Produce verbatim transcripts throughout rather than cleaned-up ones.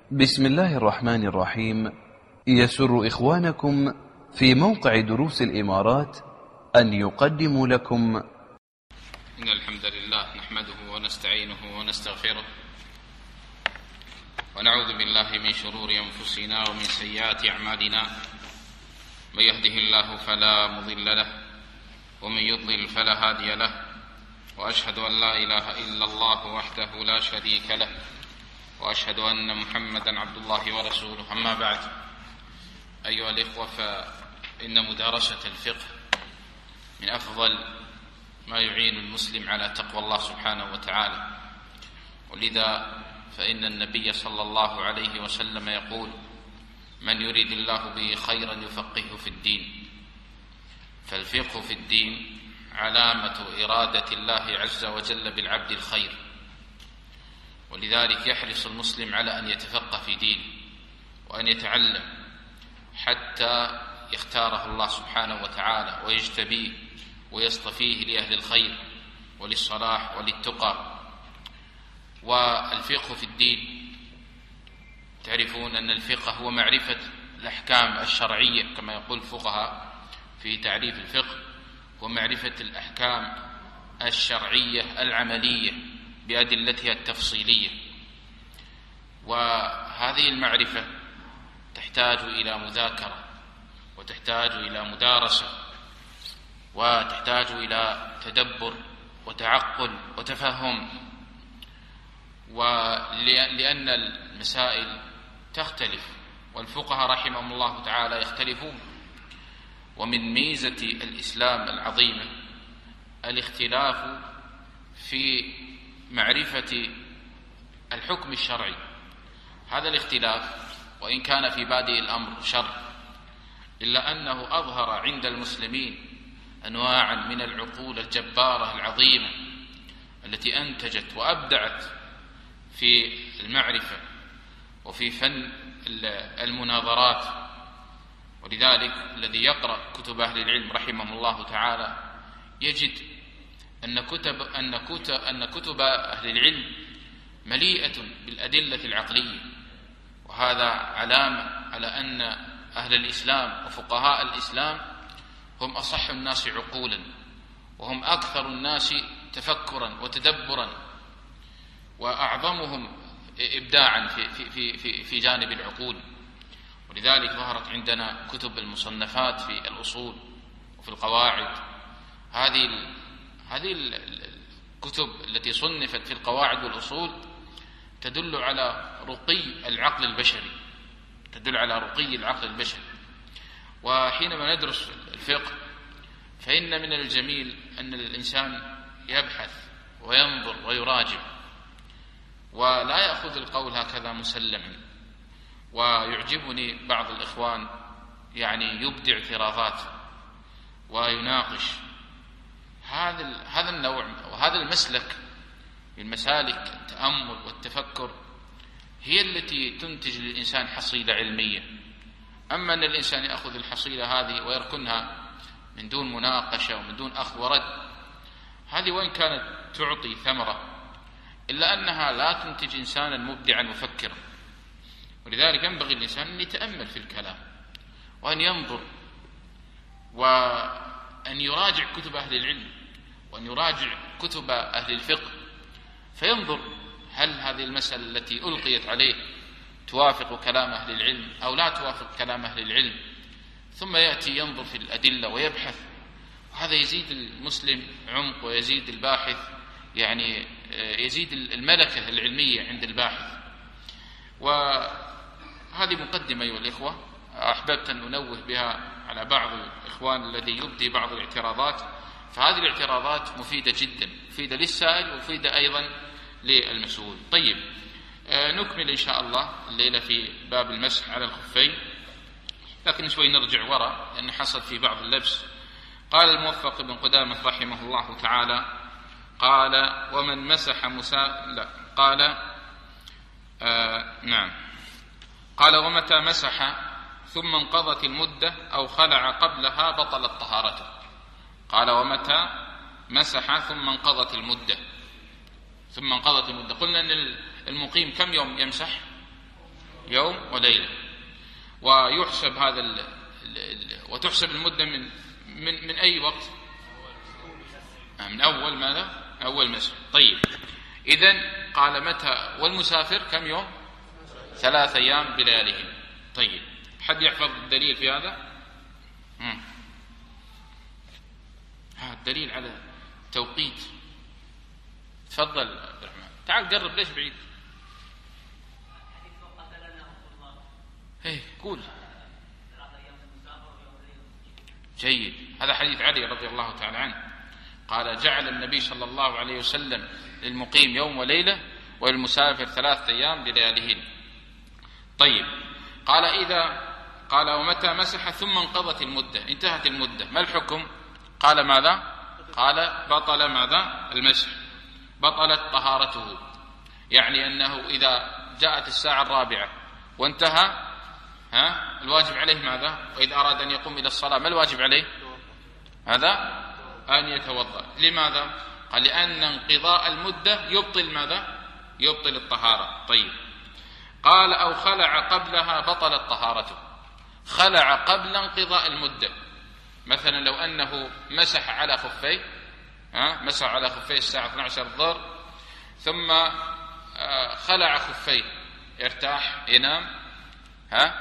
بسم الله الرحمن الرحيم. يسر إخوانكم في موقع دروس الإمارات أن يقدموا لكم إن الحمد لله نحمده ونستعينه ونستغفره ونعوذ بالله من شرور أنفسنا ومن سيئات أعمالنا. من يهده الله فلا مضل له ومن يضلل فلا هادي له، وأشهد أن لا إله إلا الله وحده لا شريك له، وأشهد أن محمدا عبد الله ورسوله. أما بعد، أيها الإخوة، فإن مدارسة الفقه من أفضل ما يعين المسلم على تقوى الله سبحانه وتعالى، ولذا فإن النبي صلى الله عليه وسلم يقول: من يريد الله به خيرا يفقهه في الدين. فالفقه في الدين علامة إرادة الله عز وجل بالعبد الخير، ولذلك يحرص المسلم على أن يتفقه في دينه وأن يتعلم حتى يختاره الله سبحانه وتعالى ويجتبيه ويصطفيه لأهل الخير وللصلاح وللتقى. والفقه في الدين، تعرفون أن الفقه هو معرفة الأحكام الشرعية كما يقول الفقهاء في تعريف الفقه، ومعرفة الأحكام الشرعية العملية بأدلتها التفصيلية. وهذه المعرفة تحتاج إلى مذاكرة، وتحتاج إلى مدارسة، وتحتاج إلى تدبر وتعقل وتفهم، ولأن المسائل تختلف والفقهاء رحمهم الله تعالى يختلفون. ومن ميزة الإسلام العظيمة الاختلاف في معرفة الحكم الشرعي. هذا الاختلاف وإن كان في بادئ الأمر شر، إلا أنه أظهر عند المسلمين أنواعا من العقول الجبارة العظيمة التي أنتجت وأبدعت في المعرفة وفي فن المناظرات. ولذلك الذي يقرأ كتب أهل العلم رحمهم الله تعالى يجد أن كتب أن كتب أن كتب أهل العلم مليئة بالأدلة العقلية، وهذا علامة على أن أهل الإسلام وفقهاء الإسلام هم أصح الناس عقولا، وهم أكثر الناس تفكرا وتدبرا، وأعظمهم إبداعا في في في في جانب العقول. ولذلك ظهرت عندنا كتب المصنفات في الأصول وفي القواعد. هذه هذه الكتب التي صنفت في القواعد والأصول تدل على رقي العقل البشري، تدل على رقي العقل البشري. وحينما ندرس الفقه فإن من الجميل أن الإنسان يبحث وينظر ويراجع، ولا يأخذ القول هكذا مسلما. ويعجبني بعض الإخوان يعني يبدع اعتراضات ويناقش. هذا هذا النوع وهذا المسلك من مسالك التأمل والتفكر هي التي تنتج للإنسان حصيلة علمية. أما أن الإنسان يأخذ الحصيلة هذه ويركنها من دون مناقشة ومن دون أخذ ورد، هذه وإن كانت تعطي ثمرة إلا أنها لا تنتج إنسانا مبدعا مفكرا. ولذلك ينبغي الإنسان أن يتأمل في الكلام وأن ينظر وأن يراجع كتب أهل العلم وأن يراجع كتب أهل الفقه، فينظر هل هذه المسألة التي ألقيت عليه توافق كلام أهل العلم أو لا توافق كلام أهل العلم، ثم يأتي ينظر في الأدلة ويبحث. وهذا يزيد المسلم عمق ويزيد الباحث يعني يزيد الملكة العلمية عند الباحث. وهذه مقدمة أيها الإخوة أحببت أن أنوه بها على بعض الإخوان الذي يبدي بعض الاعتراضات، فهذه الاعتراضات مفيدة جدا، مفيدة للسائل ومفيدة أيضا للمسؤول. طيب، نكمل إن شاء الله الليلة في باب المسح على الخفين، لكن شوي نرجع وراء لأن حصل في بعض اللبس. قال الموفق بن قدامة رحمه الله تعالى: قال: ومن مسح مسا لا قال آه نعم قال ومتى مسح ثم انقضت المدة أو خلع قبلها بطلت طهارته. قال: ومتى مسح ثم انقضت المدة ثم انقضت المدة. قلنا أن المقيم كم يوم يمسح؟ يوم وليلة. ويحسب هذا ال ال وتحسب المدة من من من أي وقت؟ من أول ماذا؟ أول مسح. طيب إذن قال متى؟ والمسافر كم يوم؟ ثلاث أيام بلياليهم. طيب حد يحفظ الدليل في هذا؟ مم. ها الدليل على توقيت. تفضل عبد الرحمن، تعال قرب، ليش بعيد؟ ايه قول. جيد، هذا حديث علي رضي الله تعالى عنه، قال جعل النبي صلى الله عليه وسلم للمقيم يوم وليلة وللمسافر ثلاثة أيام بلياليهن. طيب قال إذا قال ومتى مسح ثم انقضت المدة، انتهت المدة، ما الحكم؟ قال ماذا؟ قال بطل ماذا؟ المسح، بطلت طهارته. يعني أنه إذا جاءت الساعة الرابعة وانتهى ها الواجب عليه ماذا؟ وإذا أراد أن يقوم إلى الصلاة ما الواجب عليه؟ هذا أن يتوضأ. لماذا؟ قال لأن انقضاء المدة يبطل ماذا؟ يبطل الطهارة. طيب قال أو خلع قبلها بطلت طهارته. خلع قبل انقضاء المدة، مثلا لو أنه مسح على خفيه، ها مسح على خفيه الساعة اثنتي عشرة الظهر، ثم خلع خفيه يرتاح ينام، ها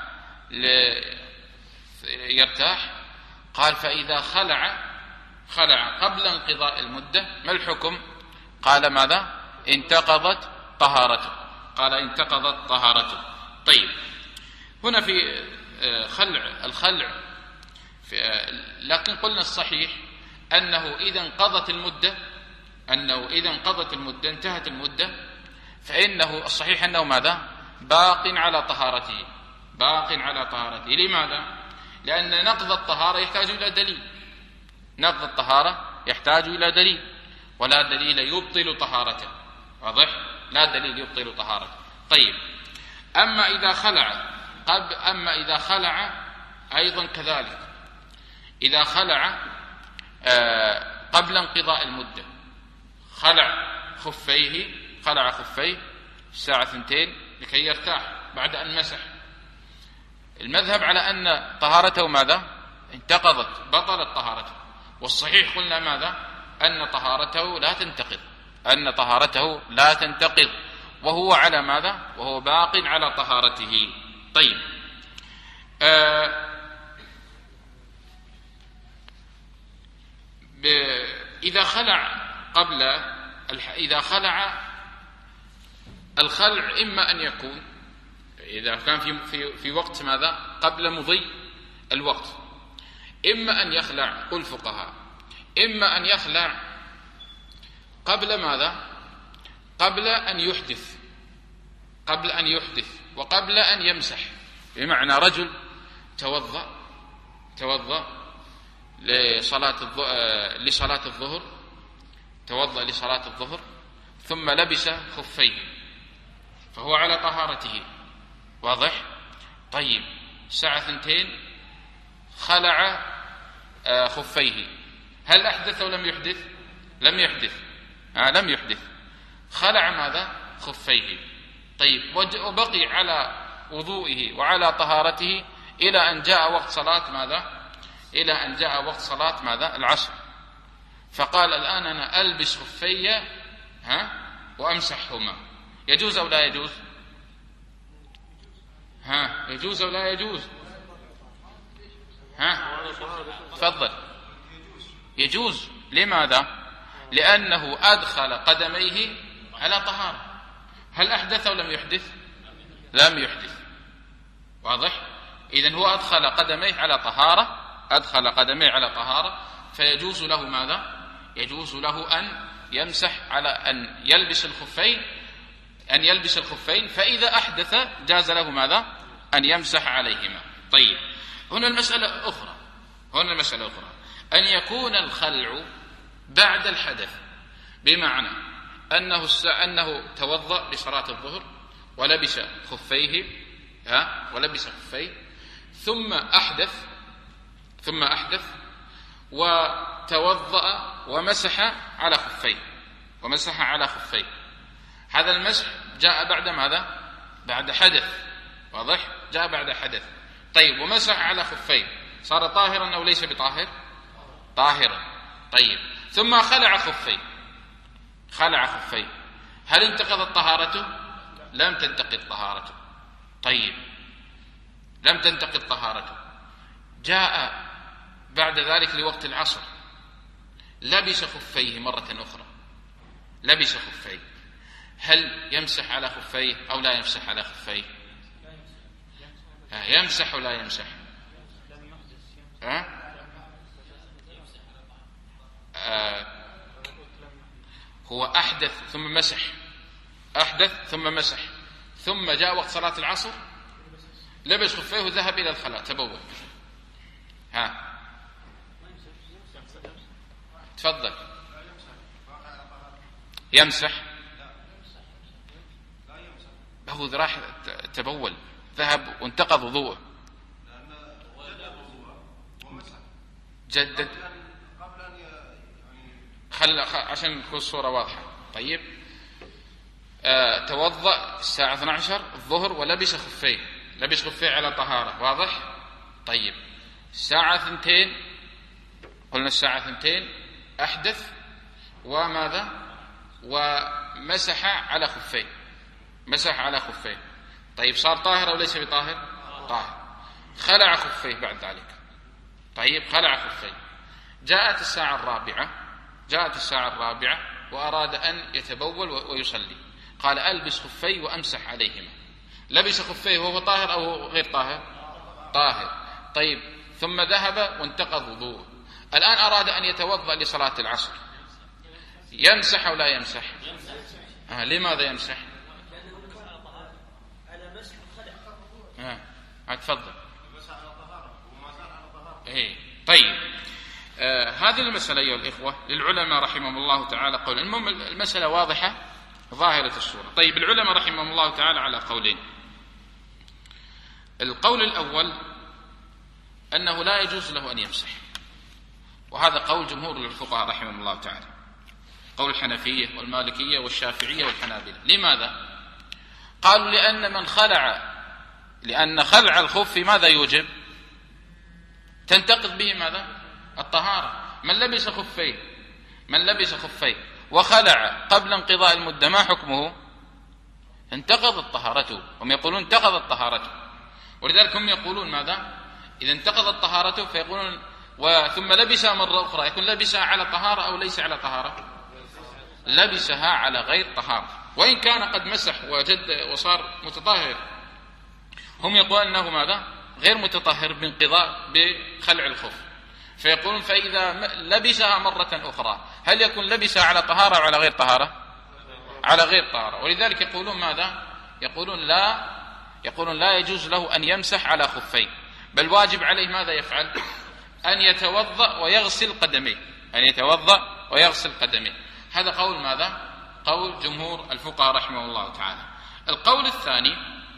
يرتاح. قال فإذا خلع خلع قبل انقضاء المدة ما الحكم؟ قال ماذا؟ انتقضت طهارته. قال انتقضت طهارته. طيب هنا في خلع الخلع في لكن قلنا الصحيح أنه إذا انقضت المدة أنه إذا انقضت المدة انتهت المدة فإنه الصحيح أنه ماذا؟ باق على طهارته، باق على طهارته. لماذا؟ لأن نقض الطهارة يحتاج إلى دليل، نقض الطهارة يحتاج إلى دليل، ولا دليل يبطل طهارته. واضح؟ لا دليل يبطل طهارته. طيب أما إذا خلع قبل أما إذا خلع أيضا كذلك، إذا خلع آه قبل انقضاء المدة، خلع خفيه خلع خفيه الساعة اثنتين لكي يرتاح بعد أن مسح، المذهب على أن طهارته ماذا؟ انتقضت، بطلت طهارته. والصحيح قلنا ماذا؟ أن طهارته لا تنتقض، أن طهارته لا تنتقض، وهو على ماذا؟ وهو باق على طهارته. طيب آه إذا خلع قبل إذا خلع الخلع إما أن يكون إذا كان في في في وقت ماذا؟ قبل مضي الوقت، إما أن يخلع قل الفقهاء إما أن يخلع قبل ماذا؟ قبل أن يحدث، قبل أن يحدث وقبل أن يمسح. بمعنى رجل توضأ توضأ لصلاة لصلاة الظهر توضأ لصلاة الظهر ثم لبس خفيه فهو على طهارته. واضح؟ طيب الساعة ثنتين خلع خفيه، هل أحدث أو لم يحدث؟ لم يحدث. آه لم يحدث. خلع ماذا؟ خفيه. طيب وبقي على وضوئه وعلى طهارته إلى أن جاء وقت صلاة ماذا؟ إلى أن جاء وقت صلاة ماذا؟ العصر. فقال الآن أنا ألبس خفي ها وأمسحهما، يجوز أو لا يجوز؟ ها يجوز أو لا يجوز؟ ها تفضل. يجوز. لماذا؟ لأنه أدخل قدميه على طهارة. هل أحدث أو لم يحدث؟ لم يحدث. واضح؟ إذن هو أدخل قدميه على طهارة، أدخل قدميه على طهارة، فيجوز له ماذا؟ يجوز له أن يمسح على أن يلبس الخفين أن يلبس الخفين فإذا أحدث جاز له ماذا؟ أن يمسح عليهما. طيب هنا المسألة أخرى هنا المسألة أخرى أن يكون الخلع بعد الحدث، بمعنى أنه أنه توضأ لصلاة الظهر ولبس خفيه ها ولبس خفيه ثم أحدث ثم أحدث وتوضأ ومسح على خفيه ومسح على خفيه. هذا المسح جاء بعد ماذا؟ بعد حدث. واضح؟ جاء بعد حدث. طيب ومسح على خفيه، صار طاهرا أو ليس بطاهر؟ طاهرا. طيب ثم خلع خفيه، خلع خفيه، هل انتقضت طهارته؟ لم تنتقض طهارته. طيب لم تنتقض طهارته. جاء بعد ذلك لوقت العصر لبس خفيه مرة أخرى، لبس خفيه، هل يمسح على خفيه أو لا يمسح على خفيه؟ يمسح ولا يمسح؟ ها؟ آه هو أحدث ثم مسح، أحدث ثم مسح، ثم جاء وقت صلاة العصر لبس خفيه وذهب إلى الخلاء تبول. ها تفضل. يمسح؟ هو راح تبول ذهب وانتقض وضوءه، جدد خل عشان تكون الصورة واضحة. طيب آه توضأ الساعة اثنتي عشرة الظهر ولبس خفيه، لبس خفيه على طهارة، واضح؟ طيب الساعة ثنتين، قلنا الساعة ثنتين أحدث وماذا؟ ومسح على خفيه، مسح على خفيه. طيب صار طاهر أو ليس بطاهر؟ طاهر. خلع خفيه بعد ذلك. طيب خلع خفيه، جاءت الساعة الرابعة، جاءت الساعة الرابعة وأراد أن يتبول ويصلي، قال ألبس خفي وأمسح عليهما. لبس خفيه وهو طاهر أو غير طاهر؟ طاهر. طيب ثم ذهب وانتقض وضوءه، الآن أراد أن يتوضأ لصلاة العصر، يمسح أو لا يمسح؟ آه لماذا يمسح؟ آه تفضل. إيه طيب آه هذه المسألة أيها الإخوة للعلماء رحمهم الله تعالى قول. المهم المسألة واضحة ظاهرة الصورة. طيب العلماء رحمهم الله تعالى على قولين. القول الأول أنه لا يجوز له أن يمسح، وهذا قول جمهور الفقهاء رحمهم الله تعالى، قول الحنفية والمالكية والشافعية والحنابلة. لماذا؟ قالوا لأن من خلع، لأن خلع الخف ماذا يوجب؟ تنتقض به ماذا؟ الطهارة. من لبس خفيه، من لبس خفيه وخلع قبل انقضاء المدة ما حكمه؟ انتقضت طهارته. هم يقولون انتقضت طهارته، ولذلك هم يقولون ماذا؟ إذا انتقضت طهارته فيقولون وثم لبسها مرة أخرى، يكون لبسها على طهارة أو ليس على طهارة؟ لبسها على غير طهارة، وإن كان قد مسح وجد وصار متطهر. هم يقولون أنه ماذا؟ غير متطهر بانقضاء بخلع الخف، فيقولون فإذا لبسها مرة أخرى هل يكون لبسها على طهارة أو على غير طهارة؟ على غير طهارة. ولذلك يقولون ماذا؟ يقولون لا، يقولون لا يجوز له أن يمسح على خفين، بل واجب عليه ماذا يفعل؟ أن يتوضأ ويغسل قدميه، أن يتوضأ ويغسل قدميه. هذا قول ماذا؟ قول جمهور الفقهاء رحمه الله تعالى. القول الثاني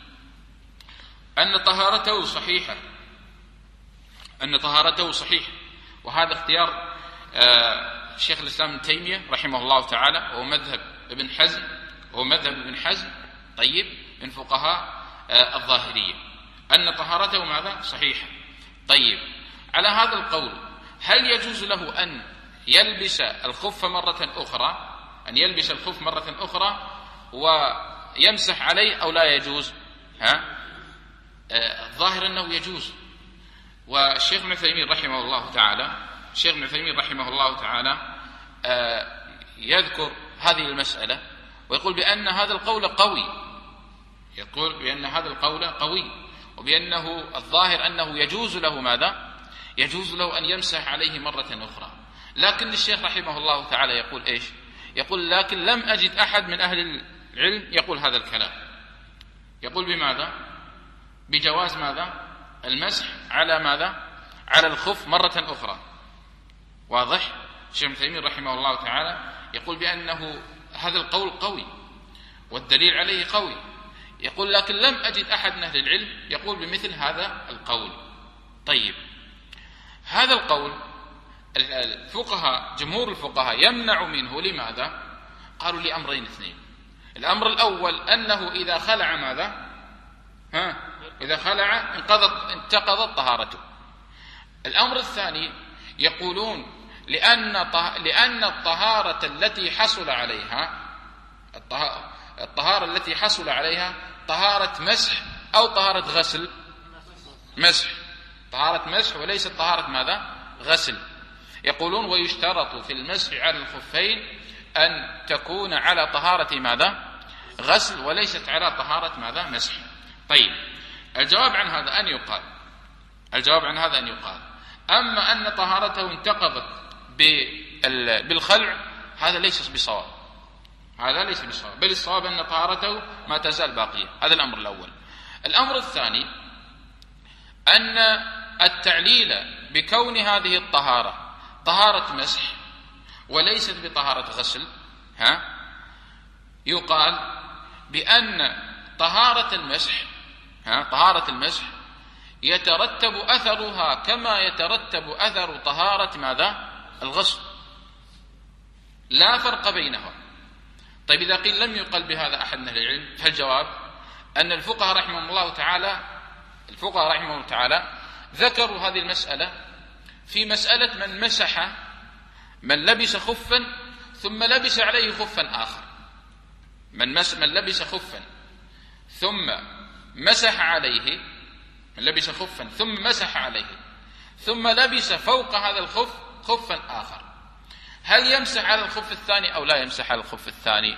أن طهارته صحيحة، أن طهارته صحيحة، وهذا اختيار آه شيخ الإسلام ابن تيمية رحمه الله تعالى، وهو مذهب ابن حزم، وهو مذهب ابن حزم طيب من فقهاء آه الظاهرية، أن طهارته ماذا؟ صحيحة. طيب على هذا القول هل يجوز له أن يلبس الخف مرة أخرى، أن يلبس الخف مرة أخرى ويمسح عليه أو لا يجوز؟ ها؟ آه الظاهر أنه يجوز. والشيخ ابن عثيمين رحمه الله تعالى، الشيخ ابن عثيمين رحمه الله تعالى آه يذكر هذه المسألة ويقول بأن هذا القول قوي، يقول بأن هذا القول قوي، وبأنه الظاهر أنه يجوز له ماذا؟ يجوز له أن يمسح عليه مرة أخرى. لكن الشيخ رحمه الله تعالى يقول إيش؟ يقول لكن لم أجد أحد من أهل العلم يقول هذا الكلام. يقول بماذا؟ بجواز ماذا؟ المسح على ماذا؟ على الخف مرة أخرى. واضح؟ الشيخ ابن تيمية رحمه الله تعالى يقول بأنه هذا القول قوي والدليل عليه قوي. يقول لكن لم أجد أحد من أهل العلم يقول بمثل هذا القول. طيب هذا القول الفقهاء، جمهور الفقهاء يمنع منه. لماذا؟ قالوا لأمرين اثنين. الأمر الأول أنه إذا خلع ماذا؟ ها؟ إذا خلع انقضت انتقضت طهارته. الأمر الثاني يقولون لأن لأن الطهارة التي حصل عليها الطهارة التي حصل عليها طهارة مسح أو طهارة غسل. مسح، طهارة مسح وليست طهارة ماذا؟ غسل. يقولون ويشترط في المسح على الخفين أن تكون على طهارة ماذا؟ غسل، وليست على طهارة ماذا؟ مسح. طيب، الجواب عن هذا أن يقال الجواب عن هذا أن يقال أما أن طهارته انتقضت بالخلع، هذا ليس بصواب، هذا ليس بصواب، بل الصواب أن طهارته ما تزال باقية. هذا الأمر الأول. الأمر الثاني أن التعليل بكون هذه الطهارة طهارة مسح وليست بطهارة غسل، ها يقال بأن طهارة المسح ها طهارة المسح يترتب أثرها كما يترتب أثر طهارة ماذا؟ الغسل، لا فرق بينها. طيب، إذا قيل لم يقل بهذا أحد من العلم، فالجواب أن الفقهاء رحمهم الله تعالى الفقهاء رحمهم الله تعالى ذكروا هذه المسألة في مسألة من مسح من لبس خفا ثم لبس عليه خفا آخر. من, مس من لبس خفا ثم مسح عليه من لبس خفا ثم مسح عليه ثم لبس فوق هذا الخف خفا آخر، هل يمسح على الخف الثاني أو لا يمسح على الخف الثاني؟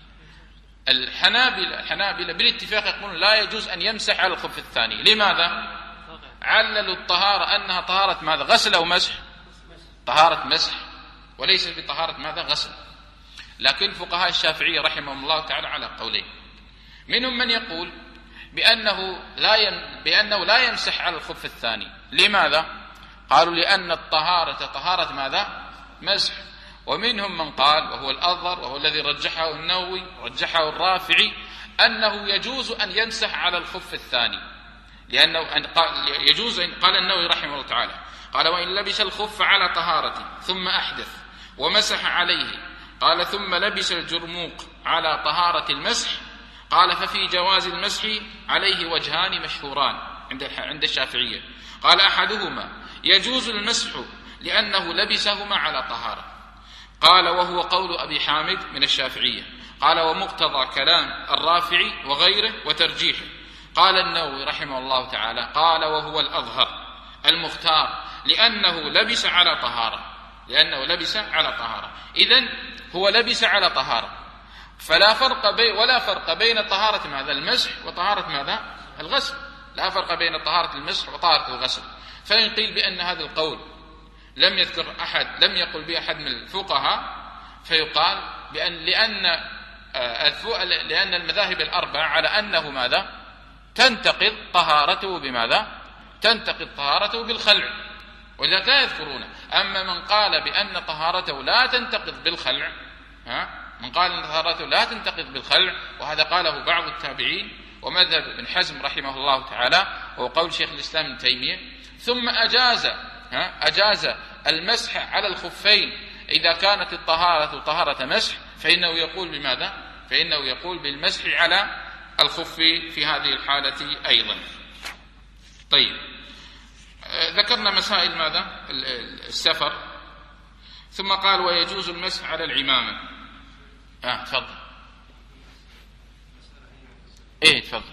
الحنابلة الحنابلة بالاتفاق يقولون لا يجوز أن يمسح على الخف الثاني. لماذا؟ عللوا الطهارة أنها طهارة ماذا؟ غسل أو مسح؟ طهارة مسح وليس بطهارة ماذا؟ غسل. لكن فقهاء الشافعية رحمهم الله تعالى على قولين، منهم من يقول بأنه لا يم بأنه لا يمسح على الخف الثاني. لماذا؟ قالوا لأن الطهارة طهارة ماذا؟ مسح. ومنهم من قال، وهو الأظهر وهو الذي رجحه النووي رجحه الرافعي، أنه يجوز أن يمسح على الخف الثاني، لأنه يجوز. قال النووي رحمه الله تعالى قال وإن لبس الخف على طهارة ثم أحدث ومسح عليه، قال ثم لبس الجرموق على طهارة المسح، قال ففي جواز المسح عليه وجهان مشهوران عند عند الشافعية. قال أحدهما يجوز المسح لأنه لبسهما على طهارة، قال وهو قول أبي حامد من الشافعية، قال ومقتضى كلام الرافعي وغيره وترجيحه. قال النووي رحمه الله تعالى قال وهو الأظهر المختار لأنه لبس على طهارة لأنه لبس على طهارة إذن هو لبس على طهارة، فلا فرق بين ولا فرق بين طهارة ماذا؟ المسح وطهارة ماذا؟ الغسل. لا فرق بين طهارة المسح وطهارة الغسل. فإن قيل بأن هذا القول لم يذكر أحد لم يقل به أحد من الفقهاء، فيقال بأن لأن لأن المذاهب الأربعة على أنه ماذا؟ تنتقض طهارته بماذا؟ تنتقض طهارته بالخلع، ولذلك لا يذكرونه. أما من قال بأن طهارته لا تنتقض بالخلع، ها من قال أن طهارته لا تنتقض بالخلع، وهذا قاله بعض التابعين ومذهب ابن حزم رحمه الله تعالى وهو قول شيخ الإسلام ابن تيمية، ثم أجاز ها أجاز المسح على الخفين إذا كانت الطهارة طهارة مسح، فإنه يقول بماذا؟ فإنه يقول بالمسح على الخف في هذه الحالة أيضا. طيب، ذكرنا مسائل ماذا؟ السفر، ثم قال ويجوز المسح على العمامة. آه تفضل. إيه تفضل.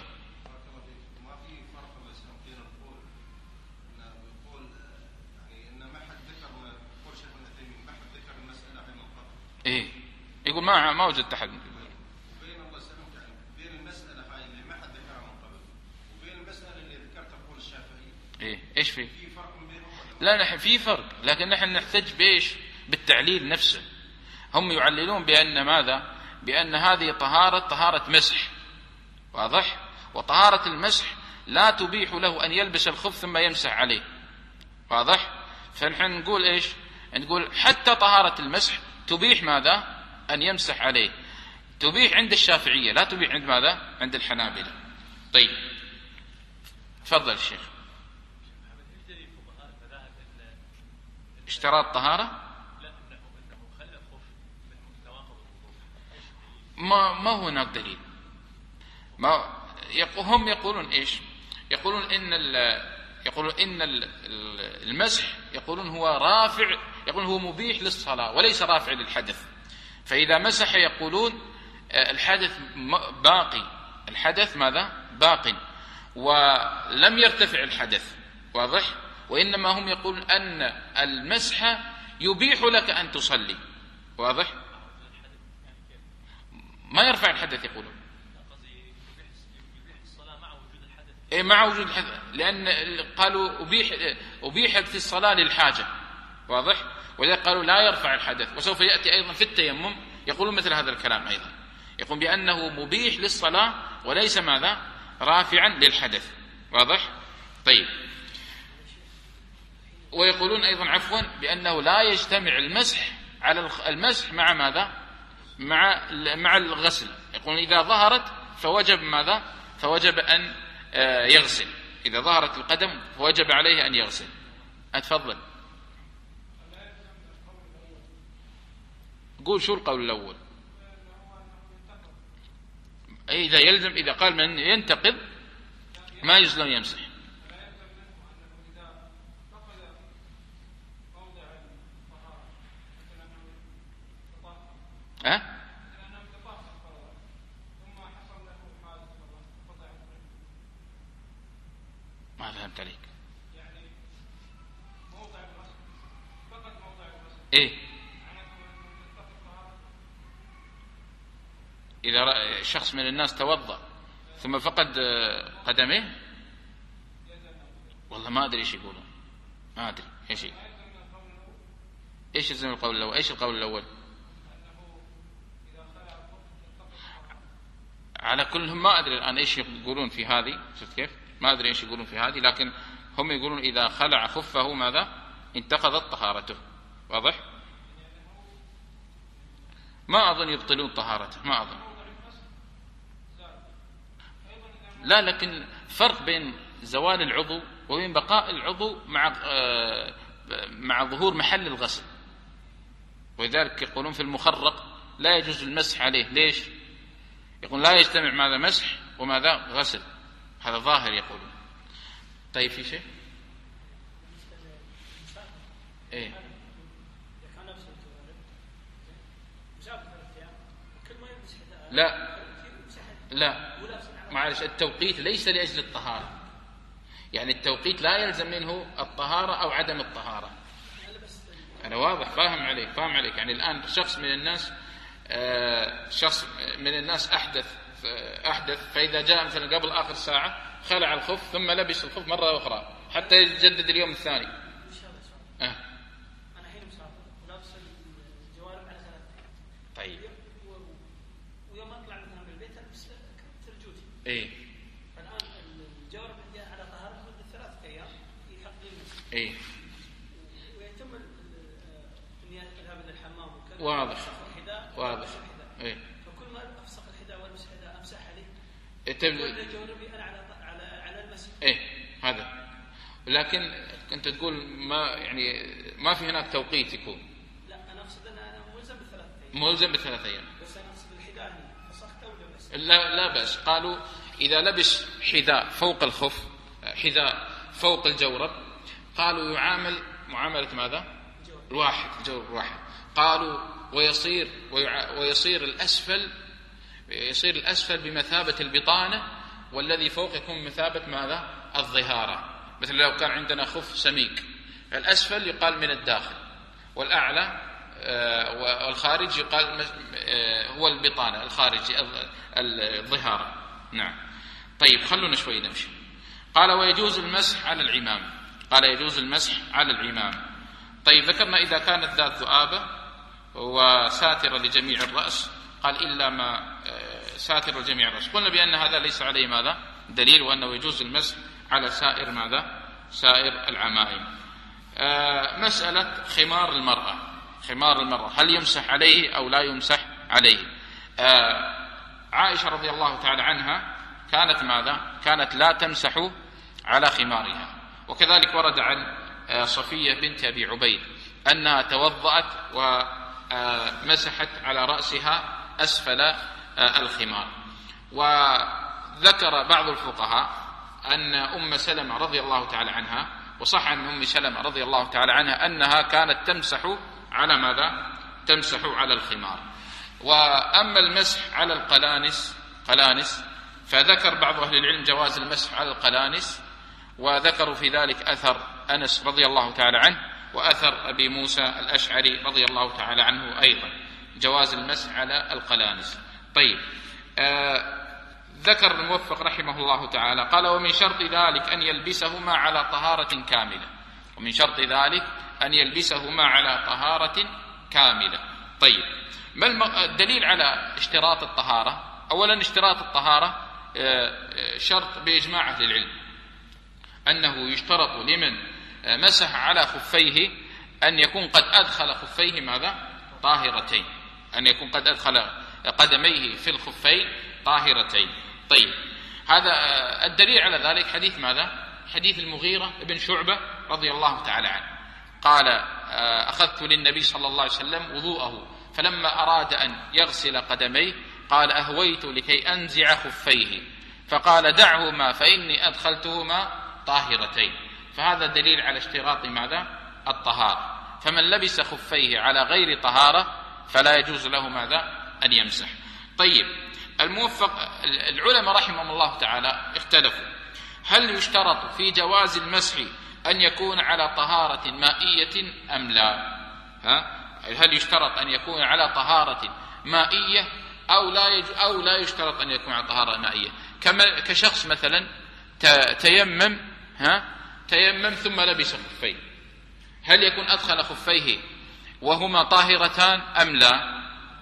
إيه يقول ما ما وجدت أحد. وبين الله يسلمك يعني بين المسألة هاي اللي ما حد ذكرها من قبل وبين المسألة اللي ذكرتها قول الشافعي، إيه إيش في؟ في فرق بينهم؟ لا نحن في فرق، لكن نحن نحتج بإيش؟ بالتعليل نفسه. هم يعللون بأن ماذا؟ بأن هذه طهارة طهارة مسح، واضح؟ وطهارة المسح لا تبيح له أن يلبس الخف ثم يمسح عليه، واضح؟ فنحن نقول إيش؟ نقول حتى طهارة المسح تبيح ماذا؟ أن يمسح عليه، تبيح عند الشافعية، لا تبيح عند ماذا؟ عند الحنابلة. طيب تفضل الشيخ. اشتراط طهارة؟ ما ما هو هناك دليل. ما هم يقولون إيش؟ يقولون إن يقولون إن المسح يقولون هو رافع، يقولون هو مبيح للصلاة وليس رافع للحدث. فإذا مسح يقولون الحدث باقي، الحدث ماذا؟ باق ولم يرتفع الحدث، واضح؟ وإنما هم يقولون أن المسح يبيح لك أن تصلي، واضح؟ ما يرفع الحدث يقولون. إيه مع وجود الحدث، لأن قالوا أبيح أبيحت في الصلاة للحاجة، واضح؟ ولذلك قالوا لا يرفع الحدث. وسوف يأتي أيضا في التيمم يقولون مثل هذا الكلام أيضا، يقول بأنه مبيح للصلاة وليس ماذا؟ رافعا للحدث، واضح؟ طيب. ويقولون أيضا عفوا بأنه لا يجتمع المسح على المسح مع ماذا؟ مع مع الغسل. يقولون إذا ظهرت فوجب ماذا؟ فوجب أن يغسل، إذا ظهرت القدم فوجب عليه أن يغسل. أتفضل قول شو القول الأول. إذا يلزم، إذا قال من ينتقض ما يلزم يمسح. أه؟ ما فهمت عليك. إيه؟ إذا شخص من الناس توضأ ثم فقد قدميه، والله ما أدري إيش يقولون، ما أدري إيش إيش يلزم القول الأول. إيش القول الأول؟ على كل هم ما أدري الآن إيش يقولون في هذه، شفت كيف؟ ما أدري إيش يقولون في هذه، لكن هم يقولون إذا خلع خفه ماذا؟ انتقضت طهارته، واضح؟ ما أظن يبطلون طهارته، ما أظن. لا، لكن فرق بين زوال العضو وبين بقاء العضو مع مع ظهور محل الغسل. ولذلك يقولون في المخرق لا يجوز المسح عليه. ليش؟ يقول لا يجتمع ماذا؟ مسح وماذا؟ غسل. هذا ظاهر يقولون. طيب في شيء؟ ايه لا لا معلش، التوقيت ليس لأجل الطهارة، يعني التوقيت لا يلزم منه الطهارة أو عدم الطهارة. أنا واضح، فاهم عليك فاهم عليك يعني الآن شخص من الناس آه شخص من الناس أحدث أحدث فإذا جاء مثلا قبل آخر ساعة خلع الخف ثم لبس الخف مرة أخرى حتى يجدد اليوم الثاني. أه. أنا حين مسافر ولابس الجوارب على ثلاثة. طيب. ويوم أطلع مثلا من البيت ألبس ترجوتي. إيه. الآن الجوارب عندي على طهارة مدة ثلاثة أيام في حق المسح. إيه. ويتم إني أذهب إلى الحمام وكذا. واضح. واضح. إيه. فكل ما أفسخ الحذاء والمسح الحذاء أمسح عليه. تبدأ. جواربي أنا على على على المسح. إيه هذا. لكن كنت تقول ما يعني ما في هناك توقيت يكون. لا أنا أقصد أن أنا ملزم بثلاث أيام. ملزم بثلاث أيام. بس أنا أقصد الحذاء فسخته ولا بس؟ لا لا بس قالوا إذا لبس حذاء فوق الخف، حذاء فوق الجورب، قالوا يعامل معاملة ماذا؟ الواحد، الجورب الواحد. قالوا ويصير ويصير الأسفل يصير الأسفل بمثابة البطانة، والذي فوق يكون بمثابة ماذا؟ الظهارة. مثل لو كان عندنا خف سميك، الأسفل يقال من الداخل، والأعلى والخارج يقال هو البطانة الخارجي الظهارة. نعم. طيب خلونا شوي نمشي. قال ويجوز المسح على العمام. قال يجوز المسح على العمام. طيب ذكرنا إذا كانت ذات ذؤابة وساترة لجميع الرأس، قال إلا ما ساتر لجميع الرأس. قلنا بأن هذا ليس عليه ماذا؟ دليل، وأنه يجوز المسح على سائر ماذا؟ سائر العمائم. آه مسألة خمار المرأة، خمار المرأة هل يمسح عليه أو لا يمسح عليه؟ آه عائشة رضي الله تعالى عنها كانت ماذا؟ كانت لا تمسح على خمارها. وكذلك ورد عن آه صفية بنت أبي عبيد أنها توضأت ومسحت على رأسها أسفل آه الخمار. وذكر بعض الفقهاء أن أم سلمة رضي الله تعالى عنها، وصح عن أم سلمة رضي الله تعالى عنها أنها كانت تمسح على ماذا؟ تمسح على الخمار. وأما المسح على القلانس قلانس فذكر بعض أهل العلم جواز المسح على القلانس، وذكروا في ذلك أثر أنس رضي الله تعالى عنه وأثر أبي موسى الأشعري رضي الله تعالى عنه أيضا جواز المسح على القلانس. طيب، آه ذكر الموفق رحمه الله تعالى قال: ومن شرط ذلك أن يلبسهما على طهارة كاملة. ومن شرط ذلك أن يلبسهما على طهارة كاملة. طيب، ما الدليل على اشتراط الطهارة؟ أولا، اشتراط الطهارة شرط بإجماع أهل العلم أنه يشترط لمن مسح على خفيه أن يكون قد أدخل خفيه ماذا؟ طاهرتين، أن يكون قد أدخل قدميه في الخفين طاهرتين. طيب، هذا الدليل على ذلك حديث ماذا؟ حديث المغيرة بن شعبة رضي الله تعالى عنه قال: أخذت للنبي صلى الله عليه وسلم وضوءه فلما أراد أن يغسل قدميه قال: أهويت لكي أنزع خفيه فقال: دعهما فإني أدخلتهما طاهرتين. فهذا دليل على اشتراط ماذا؟ الطهارة. فمن لبس خفيه على غير طهارة فلا يجوز له ماذا؟ أن يمسح. طيب، الموفق العلماء رحمهم الله تعالى اختلفوا هل يشترط في جواز المسح أن يكون على طهارة مائية أم لا؟ ها؟ هل يشترط أن يكون على طهارة مائية أو لا يج... أو لا يشترط أن يكون على طهارة مائية؟ كما كشخص مثلا تيمم ها تيمم ثم لبس خفيه، هل يكون أدخل خفيه وهما طاهرتان أم لا؟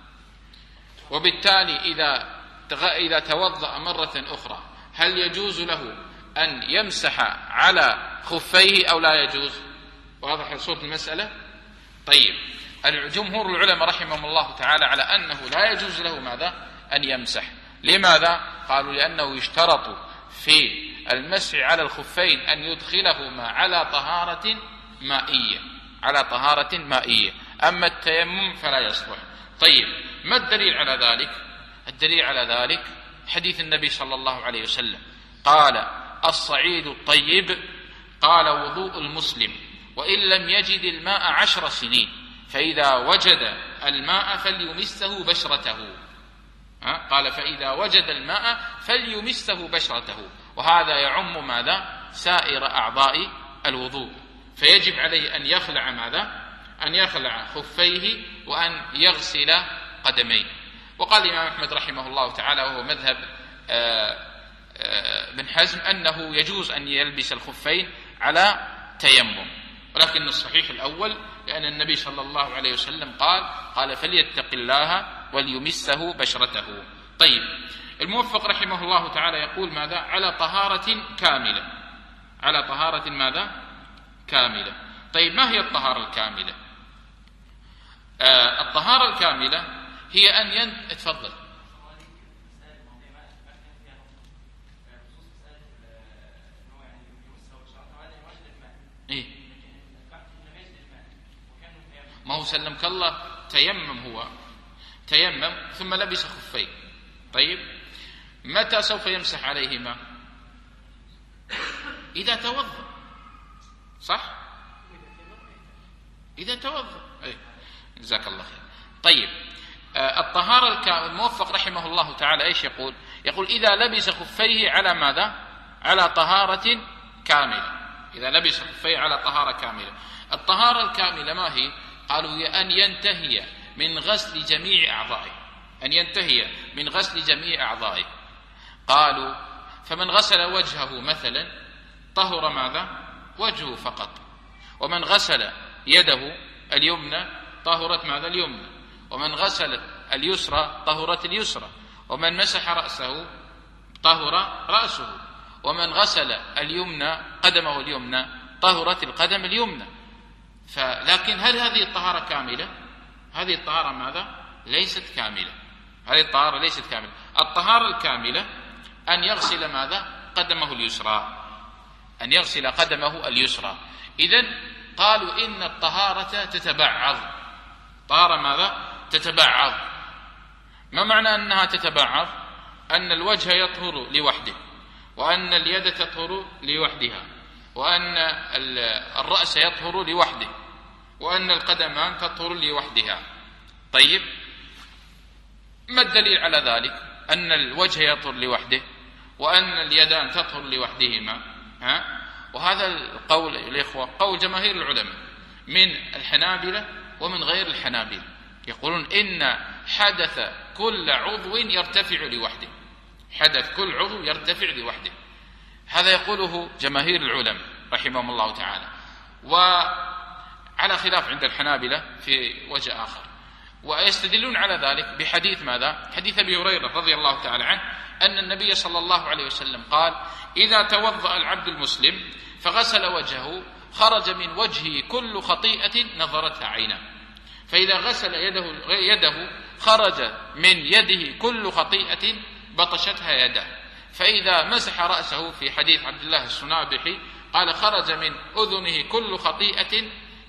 وبالتالي إذا إذا توضأ مرة أخرى هل يجوز له أن يمسح على خفيه أو لا يجوز؟ واضح صورة المسألة؟ طيب، الجمهور العلماء رحمهم الله تعالى على أنه لا يجوز له ماذا؟ أن يمسح. لماذا؟ قالوا: لأنه يشترط في المسح على الخفين أن يدخلهما على طهارة مائية على طهارة مائية أما التيمم فلا يصلح. طيب، ما الدليل على ذلك؟ الدليل على ذلك حديث النبي صلى الله عليه وسلم قال: الصعيد الطيب قال وضوء المسلم وإن لم يجد الماء عشر سنين فإذا وجد الماء فليمسه بشرته. ها؟ قال: فإذا وجد الماء فليمسه بشرته. وهذا يعم ماذا؟ سائر أعضاء الوضوء. فيجب عليه أن يخلع ماذا؟ أن يخلع خفيه وأن يغسل قدميه. وقال الإمام أحمد رحمه الله تعالى وهو مذهب ابن حزم أنه يجوز أن يلبس الخفين على تيمم، ولكن الصحيح الأول لأن النبي صلى الله عليه وسلم قال قال فليتق الله وليمسه بشرته. طيب، الموفق رحمه الله تعالى يقول ماذا؟ على طهارة كاملة على طهارة ماذا؟ كاملة. طيب، ما هي الطهارة الكاملة؟ آه الطهارة الكاملة هي أن ين... اتفضل. إيه؟ ما هو سلمك الله تيمم، هو تيمم ثم لبس خفين. طيب، متى سوف يمسح عليهما؟ إذا توضأ، صح؟ إذا توضأ. إيه؟ جزاك الله خير. طيب، آه الطهارة الكاملة الموفق رحمه الله تعالى إيش يقول؟ يقول إذا لبس خفيه على ماذا؟ على طهارة كاملة. إذا لبس خفيه على طهارة كاملة. الطهارة الكاملة ما هي؟ قالوا أن ينتهي من غسل جميع أعضائه أن ينتهي من غسل جميع أعضائه. قالوا: فمن غسل وجهه مثلا طهر ماذا؟ وجهه فقط. ومن غسل يده اليمنى طهرت ماذا؟ اليمنى. ومن غسل اليسرى طهرت اليسرى. ومن مسح رأسه طهر رأسه. ومن غسل اليمنى قدمه اليمنى طهرت القدم اليمنى. فلكن هل هذه الطهارة كاملة؟ هذه الطهارة ماذا؟ ليست كاملة. هذه الطهارة ليست كاملة. الطهارة الكاملة أن يغسل ماذا؟ قدمه اليسرى أن يغسل قدمه اليسرى. إذن قالوا إن الطهارة تتبعض. طهارة ماذا؟ تتبعض. ما معنى أنها تتبعض؟ أن الوجه يطهر لوحده، وأن اليد تطهر لوحدها، وأن الرأس يطهر لوحده، وأن القدمان تطهر لوحدها. طيب، ما الدليل على ذلك؟ أن الوجه يطهر لوحده وأن اليدان تطهر لوحدهما. ها؟ وهذا القول الإخوة قول جماهير العلماء من الحنابلة ومن غير الحنابلة، يقولون إن حدث كل عضو يرتفع لوحده، حدث كل عضو يرتفع لوحده، هذا يقوله جماهير العلماء رحمهم الله تعالى، وعلى خلاف عند الحنابلة في وجه آخر. ويستدلون على ذلك بحديث ماذا؟ حديث أبي هريرة رضي الله تعالى عنه أن النبي صلى الله عليه وسلم قال: إذا توضأ العبد المسلم فغسل وجهه خرج من وجهه كل خطيئة نظرتها عيناه، فإذا غسل يده, يده خرج من يده كل خطيئة بطشتها يده، فإذا مسح رأسه في حديث عبد الله السنابحي قال: خرج من أذنه كل خطيئة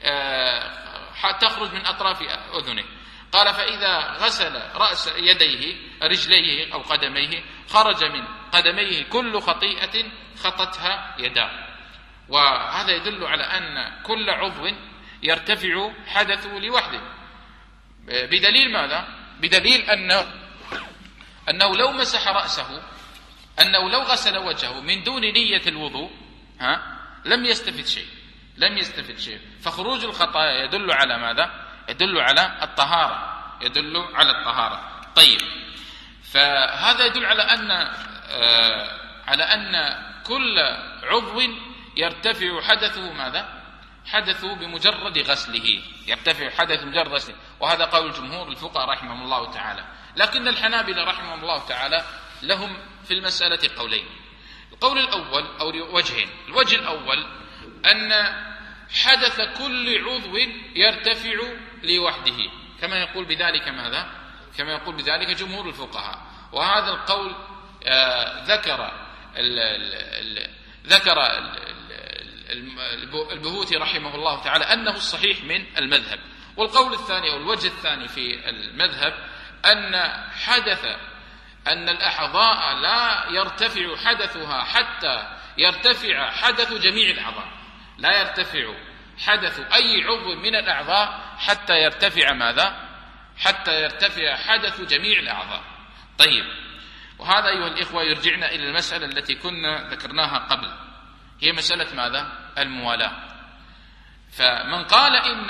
تخرج من أطراف أذنه، قال: فإذا غسل رأس يديه رجليه أو قدميه خرج من قدميه كل خطيئة خطتها يداه. وهذا يدل على أن كل عضو يرتفع حدثه لوحده، بدليل ماذا؟ بدليل أنه, أنه لو مسح رأسه، أنه لو غسل وجهه من دون نية الوضوء ها لم يستفد شيء، لم يستفد شيء. فخروج الخطايا يدل على ماذا؟ يدل على الطهارة، يدل على الطهارة. طيب، فهذا يدل على أن آه على أن كل عضو يرتفع حدثه ماذا؟ حدثه بمجرد غسله، يرتفع حدث بمجرد غسله، وهذا قول جمهور الفقهاء رحمهم الله تعالى. لكن الحنابلة رحمهم الله تعالى لهم في المسألة قولين. القول الأول أو وجهين. الوجه الأول أن حدث كل عضو يرتفع لوحده، كما يقول بذلك ماذا؟ كما يقول بذلك جمهور الفقهاء. وهذا القول آه ذكر ال ال ال ذكر ال البهوتي رحمه الله تعالى أنه الصحيح من المذهب. والقول الثاني أو الوجه الثاني في المذهب أن حدث أن الأعضاء لا يرتفع حدثها حتى يرتفع حدث جميع الأعضاء، لا يرتفع حدث أي عضو من الأعضاء حتى يرتفع ماذا؟ حتى يرتفع حدث جميع الأعضاء. طيب، وهذا أيها الإخوة يرجعنا إلى المسألة التي كنا ذكرناها قبل، هي مسألة ماذا؟ الموالاة. فمن قال إن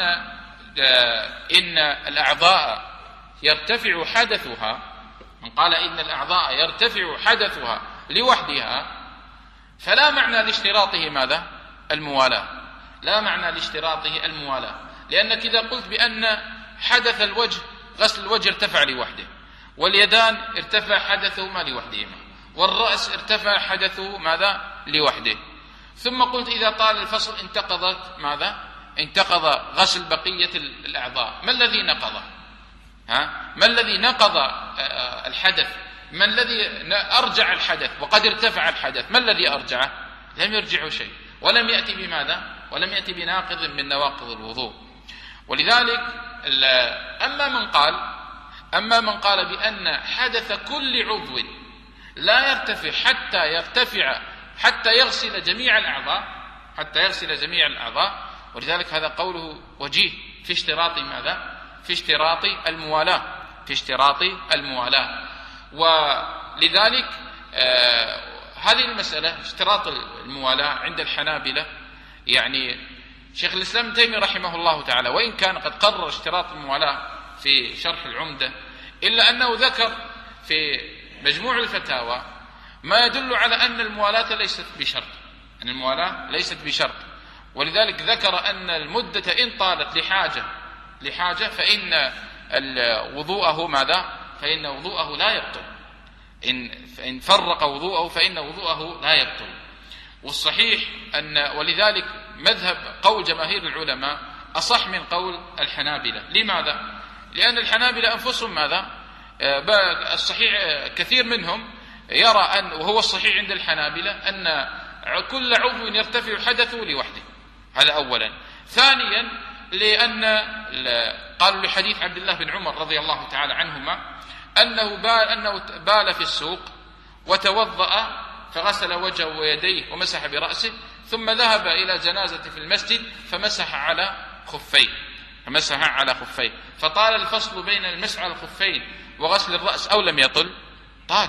إن الأعضاء يرتفع حدثها، من قال إن الأعضاء يرتفع حدثها لوحدها، فلا معنى لاشتراطه ماذا؟ الموالاة، لا معنى لاشتراطه الموالاة، لأنك إذا قلت بأن حدث الوجه غسل الوجه ارتفع لوحده، واليدان ارتفع حدثهما لوحدهما، والرأس ارتفع حدثه ماذا؟ لوحده، ثم قلت إذا طال الفصل انتقضت ماذا؟ انتقض غسل بقية الأعضاء. ما الذي نقض؟ ها؟ ما الذي نقض الحدث؟ ما الذي أرجع الحدث وقد ارتفع الحدث؟ ما الذي أرجعه؟ لم يرجعه شيء، ولم يأتي بماذا؟ ولم يأتي بناقض من نواقض الوضوء. ولذلك أما من قال أما من قال بأن حدث كل عضو لا يرتفع حتى يرتفع حتى يغسل جميع الأعضاء، حتى يغسل جميع الأعضاء، ولذلك هذا قوله وجيه في اشتراط ماذا؟ في اشتراط الموالاة، في اشتراط الموالاة. ولذلك آه هذه المسألة اشتراط الموالاة عند الحنابلة، يعني شيخ الإسلام ابن تيمية رحمه الله تعالى وإن كان قد قرر اشتراط الموالاة في شرح العمدة، إلا أنه ذكر في مجموع الفتاوى ما يدل على أن الموالاة ليست بشرط، أن الموالاة ليست بشرط. ولذلك ذكر أن المدة إن طالت لحاجة لحاجة فإن وضوءه ماذا؟ فإن وضوءه لا يبطل، إن إن فرق وضوءه فإن وضوءه لا يبطل. والصحيح أن ولذلك مذهب قول جماهير العلماء أصح من قول الحنابلة. لماذا؟ لأن الحنابلة أنفسهم ماذا؟ الصحيح كثير منهم يرى أن، وهو الصحيح عند الحنابلة، أن كل عضو يرتفع حدثه لوحده، هذا أولا. ثانيا لأن قالوا لحديث عبد الله بن عمر رضي الله تعالى عنهما أنه بال, أنه بال في السوق وتوضأ فغسل وجهه ويديه ومسح برأسه، ثم ذهب إلى جنازة في المسجد فمسح على خفيه فمسح على خفيه فطال الفصل بين المسح على الخفين وغسل الرأس أو لم يطل؟ طال.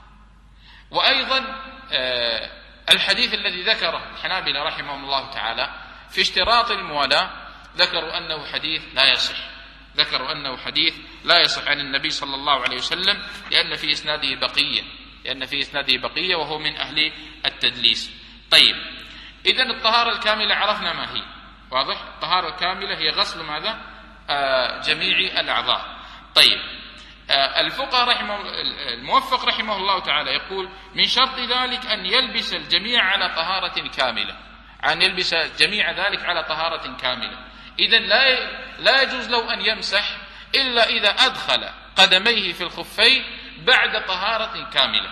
وأيضا الحديث الذي ذكره الحنابلة رحمهم الله تعالى في اشتراط الموالاة ذكروا أنه حديث لا يصح ذكروا أنه حديث لا يصح عن النبي صلى الله عليه وسلم، لأن في إسناده بقية لأن في إسناده بقية وهو من أهل التدليس. طيب، إذن الطهارة الكاملة عرفنا ما هي، واضح؟ الطهارة الكاملة هي غسل ماذا؟ آه جميع الأعضاء. طيب، آه الفقهاء رحمه الموفق رحمه الله تعالى يقول من شرط ذلك أن يلبس الجميع على طهارة كاملة أن يلبس جميع ذلك على طهارة كاملة. إذن لا لا يجوز له أن يمسح إلا إذا أدخل قدميه في الخفين بعد طهارة كاملة.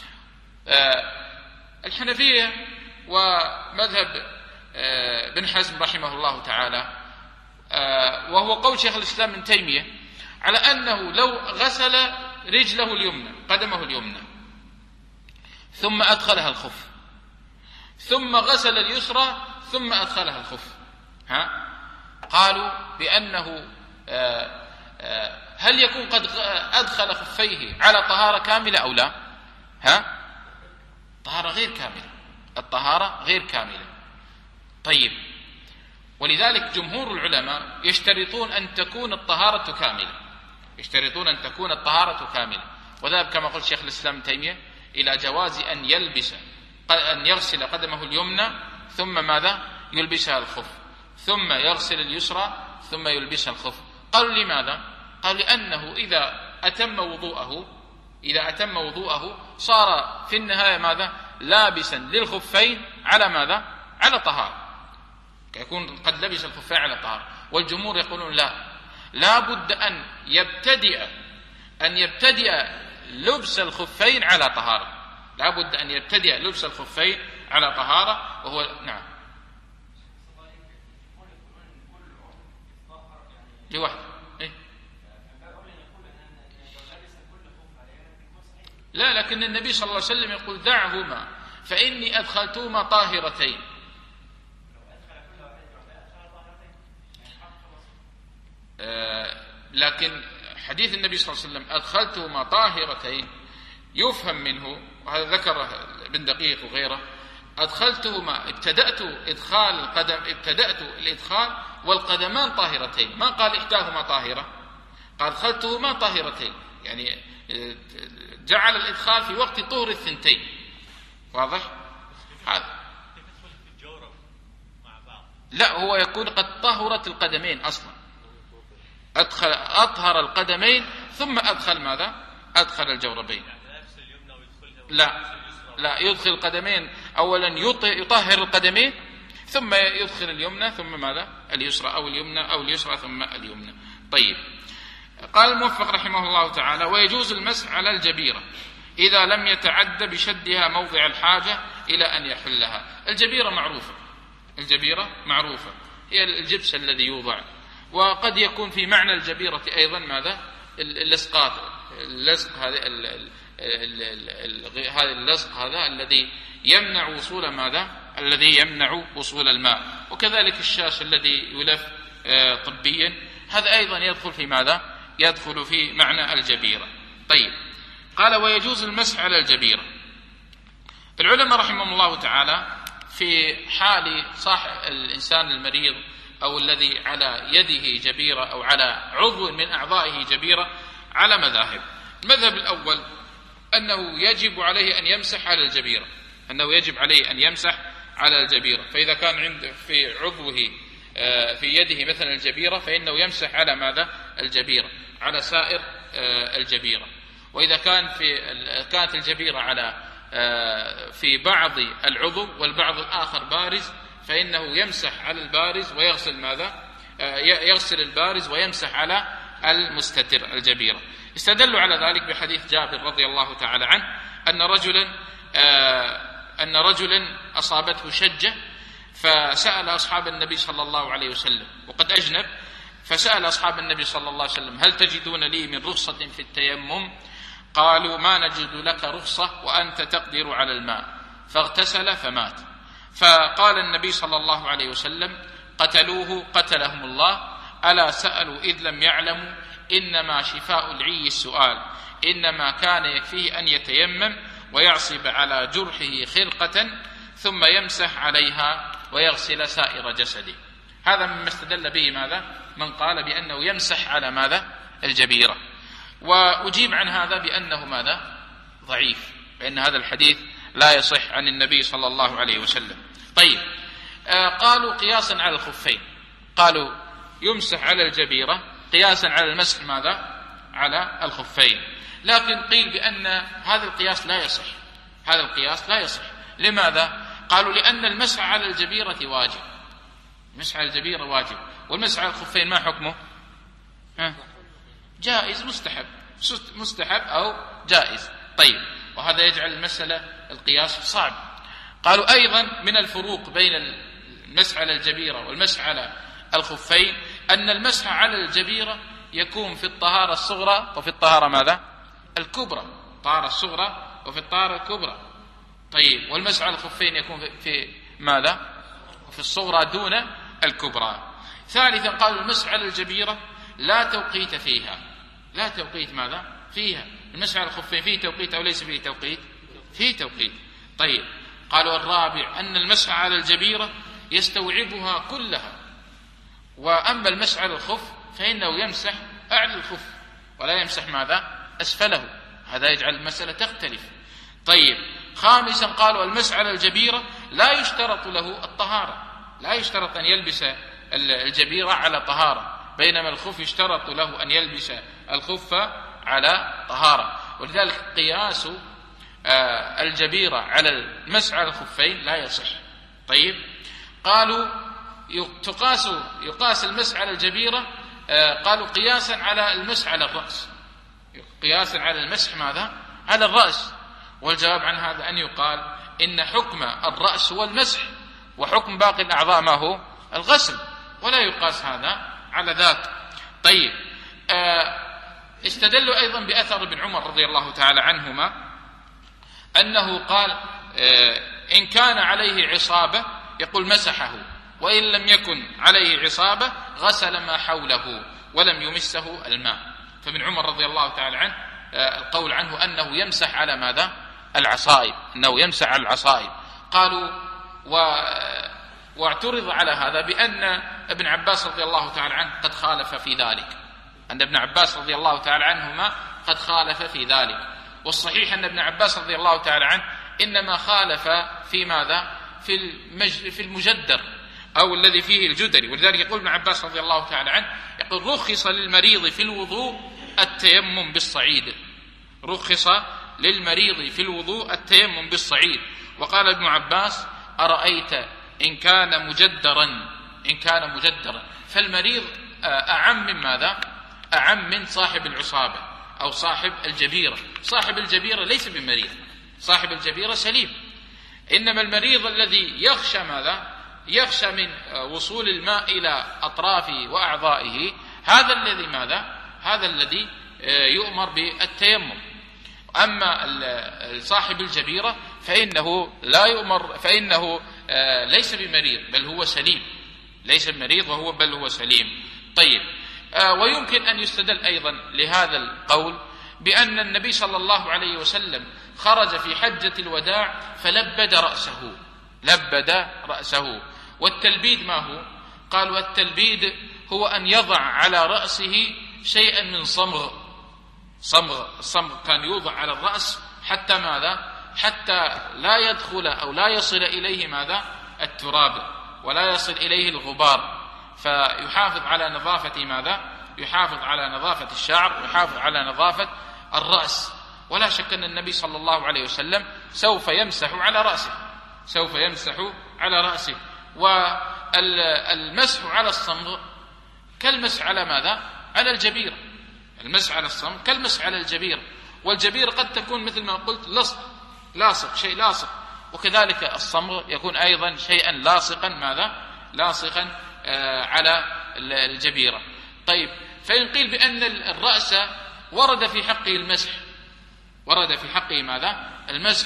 آه الحنفية ومذهب آه بن حزم رحمه الله تعالى آه وهو قول شيخ الإسلام ابن تيمية على أنه لو غسل رجله اليمنى قدمه اليمنى ثم أدخلها الخف ثم غسل اليسرى ثم أدخلها الخف ها قالوا بأنه آه آه هل يكون قد أدخل خفيه على طهارة كاملة أو لا؟ ها طهارة غير كاملة الطهارة غير كاملة. طيب، ولذلك جمهور العلماء يشترطون أن تكون الطهارة كاملة يشترطون أن تكون الطهارة كاملة وذهب كما قلت شيخ الإسلام ابن تيمية إلى جواز أن يلبس أن يغسل قدمه اليمنى ثم ماذا؟ يلبسها الخف ثم يغسل اليسرى ثم يلبسها الخف. قالوا لماذا؟ قالوا لأنه إذا أتم وضوءه إذا أتم وضوءه صار في النهاية ماذا؟ لابسا للخفين على ماذا؟ على طهارة، يكون قد لبس الخفين على طهارة. والجمهور يقولون لا لا بد أن يبتدئ أن يبتدئ لبس الخفين على طهارة لا بد أن يبتدئ لبس الخفين على طهارة وهو نعم لوحده إيه؟ لا، لكن النبي صلى الله عليه وسلم يقول دعهما فإني أدخلتهما طاهرتين. آه لكن حديث النبي صلى الله عليه وسلم أدخلتهما طاهرتين يفهم منه، وهذا ذكره ابن دقيق وغيره، أدخلتهما ابتدأت إدخال القدم ابتدأت الإدخال والقدمان طاهرتين، ما قال إحداهما طاهرة، قال أدخلتهما طاهرتين، يعني جعل الإدخال في وقت طهر الثنتين. واضح؟ هذا لا، هو يكون قد طهرت القدمين أصلا، أدخل أطهر القدمين ثم أدخل ماذا؟ أدخل الجوربين. لا لا يدخل القدمين أولا يطهر القدمين ثم يدخل اليمنى ثم ماذا؟ اليسرى أو اليمنى أو اليسرى ثم اليمنى. طيب، قال الموفق رحمه الله تعالى ويجوز المسح على الجبيرة إذا لم يتعد بشدها موضع الحاجة إلى أن يحلها. الجبيرة معروفة الجبيرة معروفة هي الجبس الذي يوضع، وقد يكون في معنى الجبيرة أيضا ماذا؟ اللصقات اللصق هذا هذا اللصق هذا الذي يمنع وصول ماذا؟ الذي يمنع وصول الماء. وكذلك الشاش الذي يلف طبيا هذا أيضا يدخل في ماذا؟ يدخل في معنى الجبيرة. طيب، قال ويجوز المسح على الجبيرة. العلماء رحمهم الله تعالى في حال صاحب الإنسان المريض أو الذي على يده جبيرة أو على عضو من أعضائه جبيرة على مذاهب. المذهب الأول أنه يجب عليه أن يمسح على الجبيرة أنه يجب عليه أن يمسح على الجبيرة فإذا كان عنده في عضوه في يده مثلا الجبيرة فإنه يمسح على ماذا؟ الجبيرة على سائر الجبيرة. وإذا كان في كانت الجبيرة على في بعض العضو والبعض الآخر بارز فإنه يمسح على البارز ويغسل ماذا؟ يغسل البارز ويمسح على المستتر الجبيرة. استدلوا على ذلك بحديث جابر رضي الله تعالى عنه أن رجلا أن رجلا أصابته شجة فسأل أصحاب النبي صلى الله عليه وسلم وقد أجنب، فسأل أصحاب النبي صلى الله عليه وسلم هل تجدون لي من رخصة في التيمم؟ قالوا ما نجد لك رخصة وأنت تقدر على الماء. فاغتسل فمات. فقال النبي صلى الله عليه وسلم: قتلوه قتلهم الله، ألا سألوا إذ لم يعلموا، إنما شفاء العي السؤال، إنما كان يكفيه أن يتيمم ويعصب على جرحه خرقة ثم يمسح عليها ويغسل سائر جسده. هذا مما استدل به ماذا؟ من قال بأنه يمسح على ماذا؟ الجبيرة. وأجيب عن هذا بأنه ماذا؟ ضعيف، بأن هذا الحديث لا يصح عن النبي صلى الله عليه وسلم. طيب، آه قالوا قياسا على الخفين، قالوا يمسح على الجبيرة قياسا على المسح ماذا؟ على الخفين. لكن قيل بأن هذا القياس لا يصح، هذا القياس لا يصح. لماذا؟ قالوا لأن المسح على الجبيرة واجب، المسح على الجبيرة واجب، والمسح على الخفين ما حكمه؟ ها؟ جائز مستحب، مستحب أو جائز. طيب، وهذا يجعل المسألة القياس صعب. قالوا أيضا من الفروق بين المسح على الجبيرة والمسح على الخفين أن المسح على الجبيرة يكون في الطهارة الصغرى وفي الطهارة ماذا؟ الكبرى، الطهارة الصغرى وفي الطهارة الكبرى. طيب، والمسح على الخفين يكون في ماذا؟ في الصغرى دون الكبرى. ثالثا قالوا المسح على الجبيرة لا توقيت فيها، لا توقيت ماذا؟ فيها. المسح على الخفين فيه توقيت أو ليس فيه توقيت؟ فيه توقيت. طيب، قالوا الرابع أن المسح على الجبيرة يستوعبها كلها، وأما المسح على الخف فإنه يمسح أعلى الخف ولا يمسح ماذا؟ أسفله. هذا يجعل المسألة تختلف. طيب، خامسا قالوا المسح على الجبيرة لا يشترط له الطهارة، لا يشترط أن يلبس الجبيرة على طهارة، بينما الخف يشترط له أن يلبس الخف على طهارة. ولذلك قياس الجبيرة على المسح على الخفين لا يصح. طيب، قالوا تقاس يقاس المسح على الجبيرة، قالوا قياسا على المسح على الرأس، قياسا على المسح ماذا؟ على الرأس. والجواب عن هذا أن يقال إن حكم الرأس هو المسح، وحكم باقي الأعضاء ما هو؟ الغسل، ولا يقاس هذا على ذاك. طيب، استدلوا أيضا بأثر ابن عمر رضي الله تعالى عنهما أنه قال إن كان عليه عصابة يقول مسحه، وإن لم يكن عليه عصابة غسل ما حوله ولم يمسه الماء. فابن عمر رضي الله تعالى عنه القول عنه أنه يمسح على ماذا؟ العصائب، أنه يمسح على العصائب. قالوا و... واعترض على هذا بأن ابن عباس رضي الله تعالى عنه قد خالف في ذلك، أن ابن عباس رضي الله تعالى عنهما قد خالف في ذلك. والصحيح أن ابن عباس رضي الله تعالى عنه إنما خالف في ماذا؟ في, المج... في المجدر أو الذي فيه الجدري. ولذلك يقول ابن عباس رضي الله تعالى عنه يقول رخص للمريض في الوضوء التيمم بالصعيد، رخص للمريض في الوضوء التيمم بالصعيد. وقال ابن عباس أرأيت إن كان مجدرا، إن كان مجدرا فالمريض أعم من ماذا؟ أعم من صاحب العصابة أو صاحب الجبيرة. صاحب الجبيرة ليس بمريض، صاحب الجبيرة سليم، إنما المريض الذي يخشى ماذا؟ يخشى من وصول الماء إلى أطرافه وأعضائه، هذا الذي ماذا؟ هذا الذي يؤمر بالتيمم. أما صاحب الجبيرة فإنه لا يؤمر، فإنه ليس بمريض بل هو سليم، ليس بمريض وهو بل هو سليم. طيب، ويمكن أن يستدل أيضا لهذا القول بأن النبي صلى الله عليه وسلم خرج في حجة الوداع فلبد رأسه، لبد رأسه. والتلبيد ما هو؟ قالوا التلبيد هو أن يضع على رأسه شيئا من صمغ، صمغ الصمغ كان يوضع على الرأس حتى ماذا؟ حتى لا يدخل أو لا يصل إليه ماذا؟ التراب، ولا يصل إليه الغبار، فيحافظ على نظافة ماذا؟ يحافظ على نظافة الشعر ويحافظ على نظافة الرأس. ولا شك أن النبي صلى الله عليه وسلم سوف يمسح على رأسه، سوف يمسح على رأسه. والمسح على الصمغ كالمسح على ماذا؟ على الجبيرة. المسح على الصمغ كالمسح على الجبيرة، والجبيرة قد تكون مثل ما قلت لصق، لاصق، شيء لاصق، وكذلك الصمغ يكون أيضا شيئا لاصقا ماذا؟ لاصقا آه على الجبيرة. طيب، فإن قيل بأن الرأس ورد في حقه المسح، ورد في حقه ماذا؟ المسح،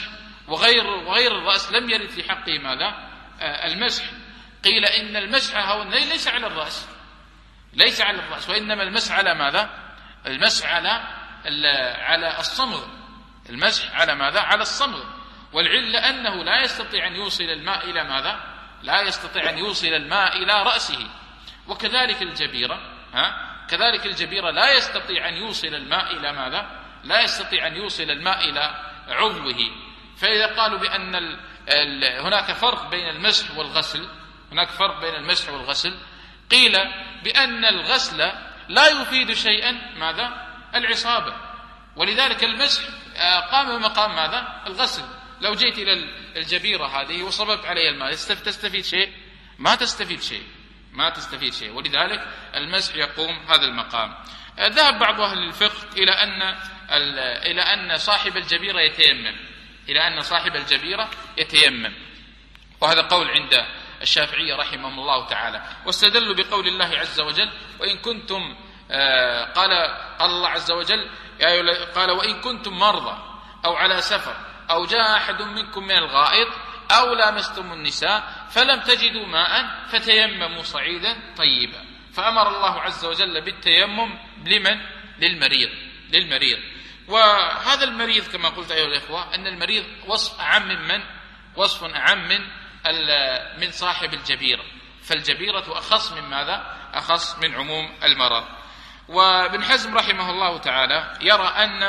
وغير وغير الرأس لم يرد في حقه ماذا؟ المسح. قيل إن المسح هو ليس على الرأس، ليس على الرأس، وإنما المسح على ماذا؟ المسح على على الصمغ، المسح على ماذا؟ على الصمغ. والعلة أنه لا يستطيع أن يوصل الماء إلى ماذا؟ لا يستطيع أن يوصل الماء إلى رأسه. وكذلك الجبيرة، ها؟ كذلك الجبيرة لا يستطيع أن يوصل الماء إلى ماذا؟ لا يستطيع أن يوصل الماء إلى عضوه. فإذا قالوا بأن ال ال هناك فرق بين المسح والغسل، هناك فرق بين المسح والغسل، قيل بأن الغسل لا يفيد شيئا ماذا؟ العصابة، ولذلك المسح قام مقام ماذا؟ الغسل. لو جيت إلى الجبيرة هذه وصببت عليها الماء تستفيد شيء؟ ما تستفيد شيء، ما تستفيد شيء. ولذلك المسح يقوم هذا المقام. ذهب بعض أهل الفقه إلى أن إلى أن صاحب الجبيرة يتيمم، إلى أن صاحب الجبيرة يتيمم، وهذا قول عند الشافعية رحمهم الله تعالى. واستدلوا بقول الله عز وجل: وإن كنتم قال قال الله عز وجل قال: وإن كنتم مرضى أو على سفر أو جاء أحد منكم من الغائط أو لامستم النساء فلم تجدوا ماء فتيمموا صعيدا طيبا. فأمر الله عز وجل بالتيمم لمن؟ للمريض، للمريض. وهذا المريض كما قلت أيها الإخوة أن المريض وصف أعم من من؟ وصف أعم من من صاحب الجبيرة، فالجبيرة أخص من ماذا؟ أخص من عموم المرض. وابن حزم رحمه الله تعالى يرى أن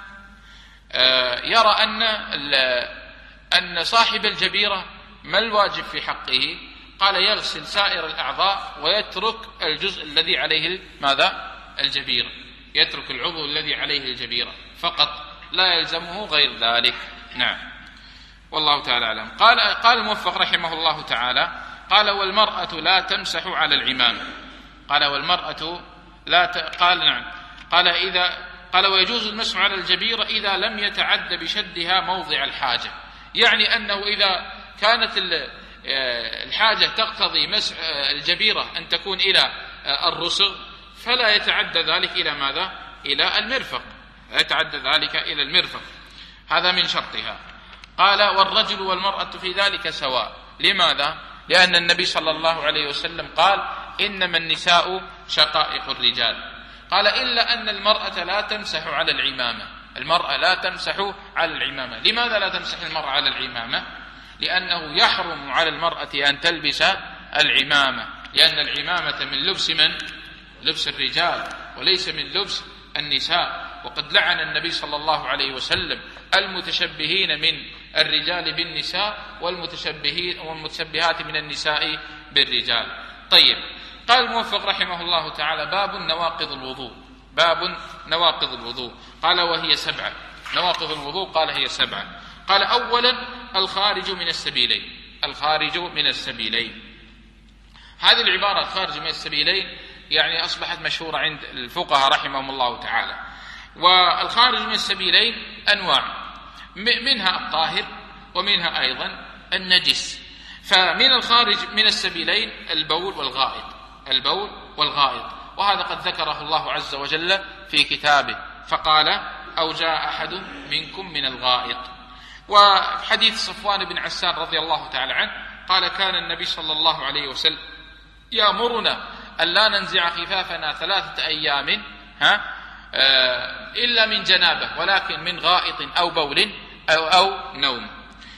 يرى أن أن صاحب الجبيرة ما الواجب في حقه؟ قال: يغسل سائر الأعضاء ويترك الجزء الذي عليه ماذا؟ الجبيرة، يترك العضو الذي عليه الجبيرة فقط، لا يلزمه غير ذلك. نعم، والله تعالى أعلم. قال قال الموفق رحمه الله تعالى: قال: والمرأة لا تمسح على العمامة. قال: والمرأة لا ت... قال نعم قال إذا قال: ويجوز المسح على الجبيرة إذا لم يتعد بشدها موضع الحاجة. يعني أنه إذا كانت الحاجة تقتضي مسح الجبيرة أن تكون إلى الرسغ فلا يتعدى ذلك إلى ماذا؟ إلى المرفق، لا يتعدى ذلك إلى المرفق، هذا من شرطها. قال: والرجل والمرأة في ذلك سواء. لماذا؟ لأن النبي صلى الله عليه وسلم قال: إنما النساء شقائق الرجال. قال: إلا أن المرأة لا تمسح على العمامة، المرأة لا تمسح على العمامة. لماذا لا تمسح المرأة على العمامة؟ لأنه يحرم على المرأة أن تلبس العمامة، لأن العمامة من لبس من؟ لبس الرجال وليس من لبس النساء. وقد لعن النبي صلى الله عليه وسلم المتشبهين من الرجال بالنساء والمتشبهين والمتشبهات من النساء بالرجال. طيب، قال الموفق رحمه الله تعالى: باب نواقض الوضوء. باب نواقض الوضوء. قال: وهي سبعة. نواقض الوضوء قال: هي سبعة. قال: أولا الخارج من السبيلين. الخارج من السبيلين، هذه العبارة الخارج من السبيلين يعني أصبحت مشهورة عند الفقهاء رحمهم الله تعالى. والخارج من السبيلين أنواع، منها الطاهر ومنها أيضا النجس. فمن الخارج من السبيلين البول والغائط، البول والغائط، وهذا قد ذكره الله عز وجل في كتابه فقال: أو جاء أحد منكم من الغائط. وحديث صفوان بن عسان رضي الله تعالى عنه قال: كان النبي صلى الله عليه وسلم يأمرنا أن لا ننزع خفافنا ثلاثة أيام ها آه إلا من جنابه، ولكن من غائط أو بول أو, أو نوم.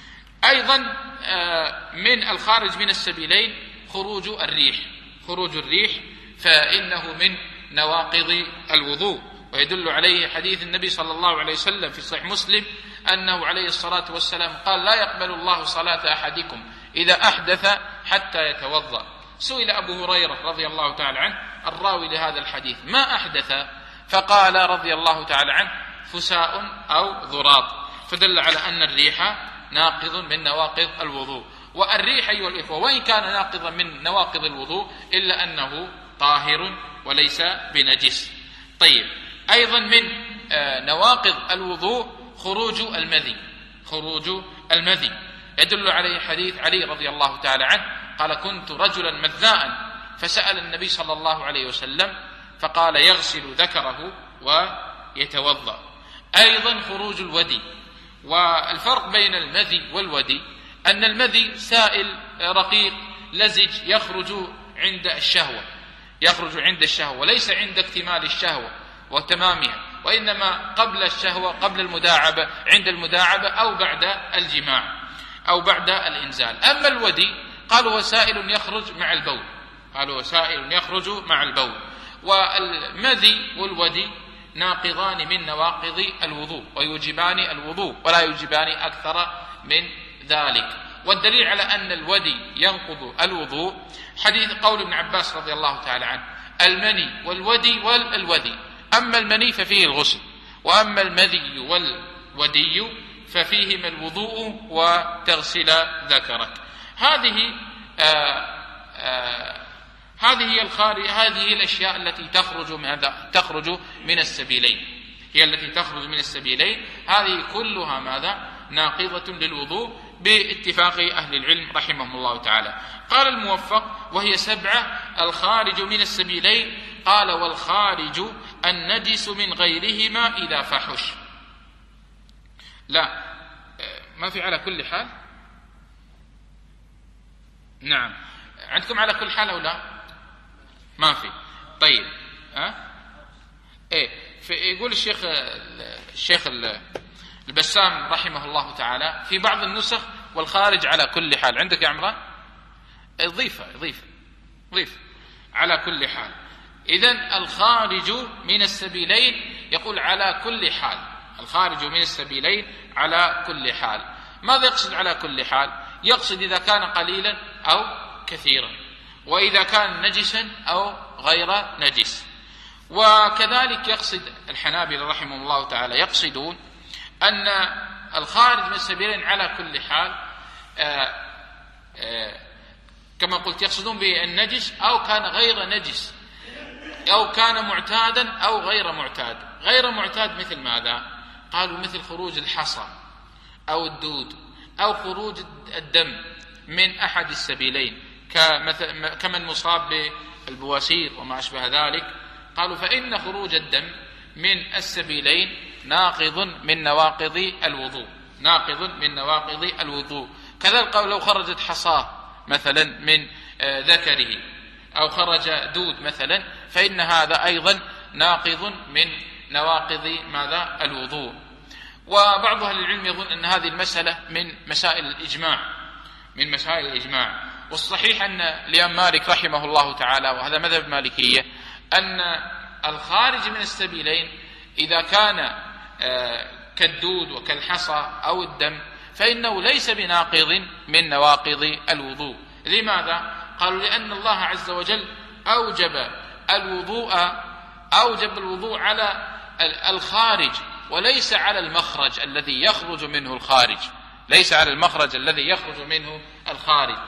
أيضا آه من الخارج من السبيلين خروج الريح. خروج الريح فإنه من نواقض الوضوء، ويدل عليه حديث النبي صلى الله عليه وسلم في صحيح مسلم أنه عليه الصلاة والسلام قال: لا يقبل الله صلاة أحدكم إذا أحدث حتى يتوضأ. سئل أبو هريرة رضي الله تعالى عنه الراوي لهذا الحديث: ما أحدث؟ فقال رضي الله تعالى عنه: فساء أو ضراط. فدل على أن الريح ناقض من نواقض الوضوء. والريح أيها الإخوة وإن كان ناقضا من نواقض الوضوء إلا أنه طاهر وليس بنجس. طيب، أيضا من نواقض الوضوء خروج المذي. خروج المذي يدل عليه حديث علي رضي الله تعالى عنه قال: كنت رجلا مذاء فسأل النبي صلى الله عليه وسلم فقال: يغسل ذكره ويتوضأ. أيضا خروج الودي، والفرق بين المذي والودي أن المذي سائل رقيق لزج يخرج عند الشهوة، يخرج عند الشهوة وليس عند اكتمال الشهوة وتمامها، وإنما قبل الشهوة، قبل المداعبة، عند المداعبة أو بعد الجماع أو بعد الإنزال. أما الودي قالوا هو سائل يخرج مع البول، قالوا هو سائل يخرج مع البول. والمذي والودي ناقضان من نواقض الوضوء ويوجبان الوضوء ولا يوجبان أكثر من ذلك. والدليل على أن الودي ينقض الوضوء حديث قول ابن عباس رضي الله تعالى عنه: المني والودي والودي، أما المني ففيه الغسل، وأما المذي والودي ففيهما الوضوء وتغسل ذكرك. هذه آآ آآ هذه هي الخارج هذه هي الأشياء التي تخرج من تخرج من السبيلين، هي التي تخرج من السبيلين، هذه كلها ماذا؟ ناقضة للوضوء باتفاق أهل العلم رحمهم الله تعالى. قال الموفق: وهي سبعة: الخارج من السبيلين. قال: والخارج النجس من غيرهما إذا فحش. لا، ما في على كل حال. نعم، عندكم على كل حال أو لا؟ ما في. طيب، ها؟ إيه، يقول الشيخ الشيخ البسام رحمه الله تعالى في بعض النسخ: والخارج على كل حال. عندك يا عمران؟ ضيفة ضيفة ضيفة على كل حال. إذن الخارج من السبيلين يقول على كل حال، الخارج من السبيلين على كل حال. ماذا يقصد على كل حال؟ يقصد إذا كان قليلا أو كثيرا، وإذا كان نجسا أو غير نجس. وكذلك يقصد الحنابلة رحمهم الله تعالى، يقصدون أن الخارج من السبيلين على كل حال آآ آآ كما قلت يقصدون بالنجس أو كان غير نجس، أو كان معتادا أو غير معتاد. غير معتاد مثل ماذا؟ قالوا مثل خروج الحصى أو الدود أو خروج الدم من أحد السبيلين، كمن مصاب بالبواسير وما أشبه ذلك. قالوا فإن خروج الدم من السبيلين ناقض من نواقض الوضوء، ناقض من نواقض الوضوء. كذلك قالوا لو خرجت حصاه مثلا من ذكره أو خرج دود مثلا، فإن هذا أيضا ناقض من نواقض ماذا؟ الوضوء. وبعض أهل العلم يظن أن هذه المسألة من مسائل الإجماع، من مسائل الإجماع. والصحيح أن الإمام مالك رحمه الله تعالى، وهذا مذهب المالكية، أن الخارج من السبيلين إذا كان كالدود وكالحصى أو الدم فإنه ليس بناقض من نواقض الوضوء. لماذا؟ قالوا لأن الله عز وجل أوجب الوضوء أوجب الوضوء على الخارج وليس على المخرج الذي يخرج منه الخارج، ليس على المخرج الذي يخرج منه الخارج.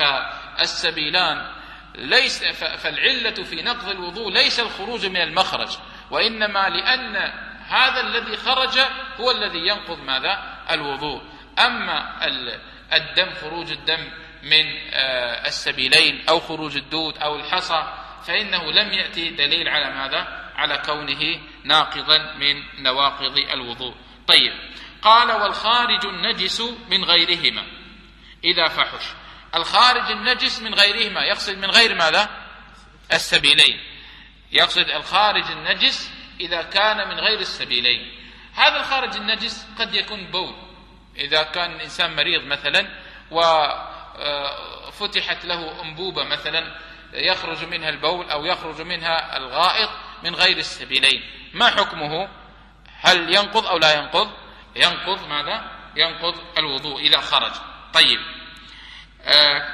فالسبيلان ليس فالعلة في نقض الوضوء ليس الخروج من المخرج، وإنما لأن هذا الذي خرج هو الذي ينقض ماذا؟ الوضوء. أما الدم، خروج الدم من السبيلين أو خروج الدود أو الحصى، فإنه لم يأتي دليل على ماذا؟ على كونه ناقضا من نواقض الوضوء. طيب، قال: والخارج النجس من غيرهما إذا فحش. الخارج النجس من غيرهما يقصد من غير ماذا؟ السبيلين، يقصد الخارج النجس إذا كان من غير السبيلين. هذا الخارج النجس قد يكون بول، إذا كان الإنسان مريض مثلا وفتحت له أنبوبة مثلا يخرج منها البول أو يخرج منها الغائط من غير السبيلين، ما حكمه؟ هل ينقض أو لا ينقض؟ ينقض ماذا؟ ينقض الوضوء إذا خرج. طيب، آه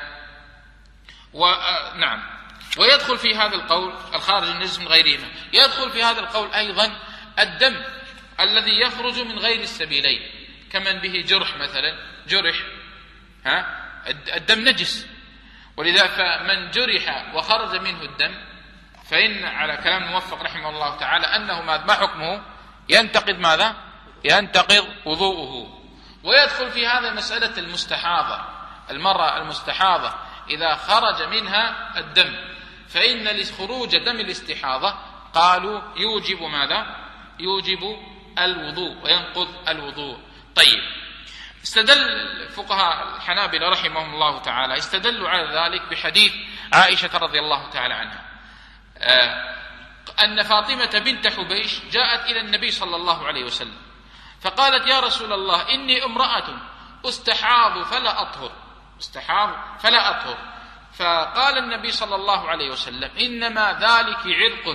ونعم، ويدخل في هذا القول الخارج النجس من غيرهما، يدخل في هذا القول أيضا الدم الذي يخرج من غير السبيلين، كمن به جرح مثلا، جرح ها الدم نجس، ولذا فمن جرح وخرج منه الدم فإن على كلام الموفق رحمه الله تعالى أنه ما حكمه؟ ينتقض ماذا؟ ينتقض وضوءه. ويدخل في هذا مسألة المستحاضة، المرأة المستحاضة إذا خرج منها الدم فإن لخروج دم الاستحاضة قالوا يوجب ماذا؟ يوجب الوضوء وينقض الوضوء. طيب، استدل فقهاء الحنابلة رحمهم الله تعالى استدلوا على ذلك بحديث عائشة رضي الله تعالى عنها أن فاطمة بنت حبيش جاءت إلى النبي صلى الله عليه وسلم فقالت: يا رسول الله، إني امرأة استحاض فلا أطهر استحاض فلا أطهر فقال النبي صلى الله عليه وسلم: إنما ذلك عرق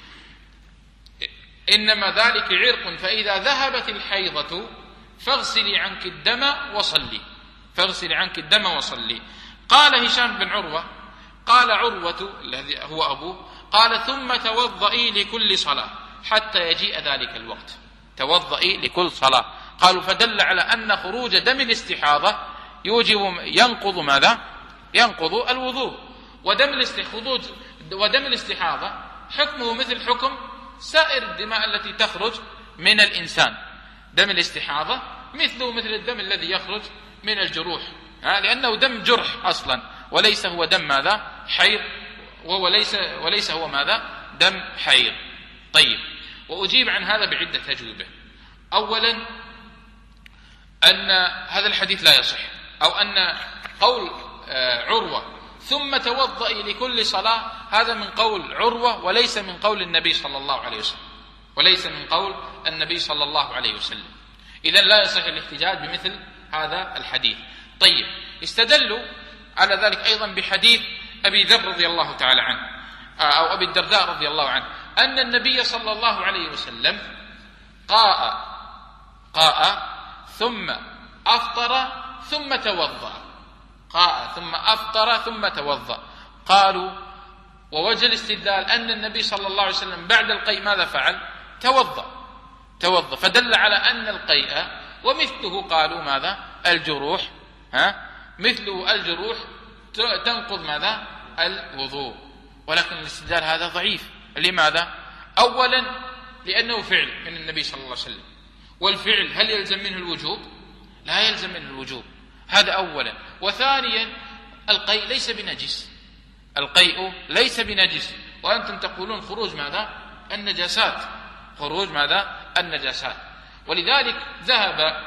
إنما ذلك عرق فإذا ذهبت الحيضة فاغسلي عنك الدم وصلي فاغسلي عنك الدم وصلي. قال هشام بن عروة قال عروة الذي هو أبوه قال: ثم توضئي لكل صلاة حتى يجيء ذلك الوقت. توضئي لكل صلاة. قالوا: فدل على أن خروج دم الاستحاضة يوجب ينقض ماذا؟ ينقض الوضوء. ودم ودم الاستحاضة حكمه مثل حكم سائر الدماء التي تخرج من الإنسان. دم الاستحاضة مثله مثل الدم الذي يخرج من الجروح، لأنه دم جرح أصلا، وليس هو دم ماذا؟ حيض، وهو ليس وليس هو ماذا؟ دم حيض. طيب، وأجيب عن هذا بعدة أجوبة. أولا أن هذا الحديث لا يصح، أو أن قول عروة ثم توضئي لكل صلاة هذا من قول عروة وليس من قول النبي صلى الله عليه وسلم وليس من قول النبي صلى الله عليه وسلم. إذن لا يصح الاحتجاج بمثل هذا الحديث. طيب، استدلوا على ذلك أيضا بحديث أبي ذر رضي الله تعالى عنه أو أبي الدرداء رضي الله عنه أن النبي صلى الله عليه وسلم قاء قاء ثم أفطر ثم توضأ قاء ثم أفطر ثم توضأ. قالوا: ووجه الاستدلال أن النبي صلى الله عليه وسلم بعد القيء ماذا فعل؟ توضأ توضأ فدل على أن القيء ومثله قالوا ماذا؟ الجروح ها مثله الجروح تنقض ماذا؟ الوضوء. ولكن الاستدلال هذا ضعيف. لماذا؟ أولا لأنه فعل من النبي صلى الله عليه وسلم، والفعل هل يلزم منه الوجوب؟ لا يلزم منه الوجوب، هذا أولا. وثانيا القيء ليس بنجس القيء ليس بنجس وأنتم تقولون خروج ماذا؟ النجاسات خروج ماذا؟ النجاسات. ولذلك ذهب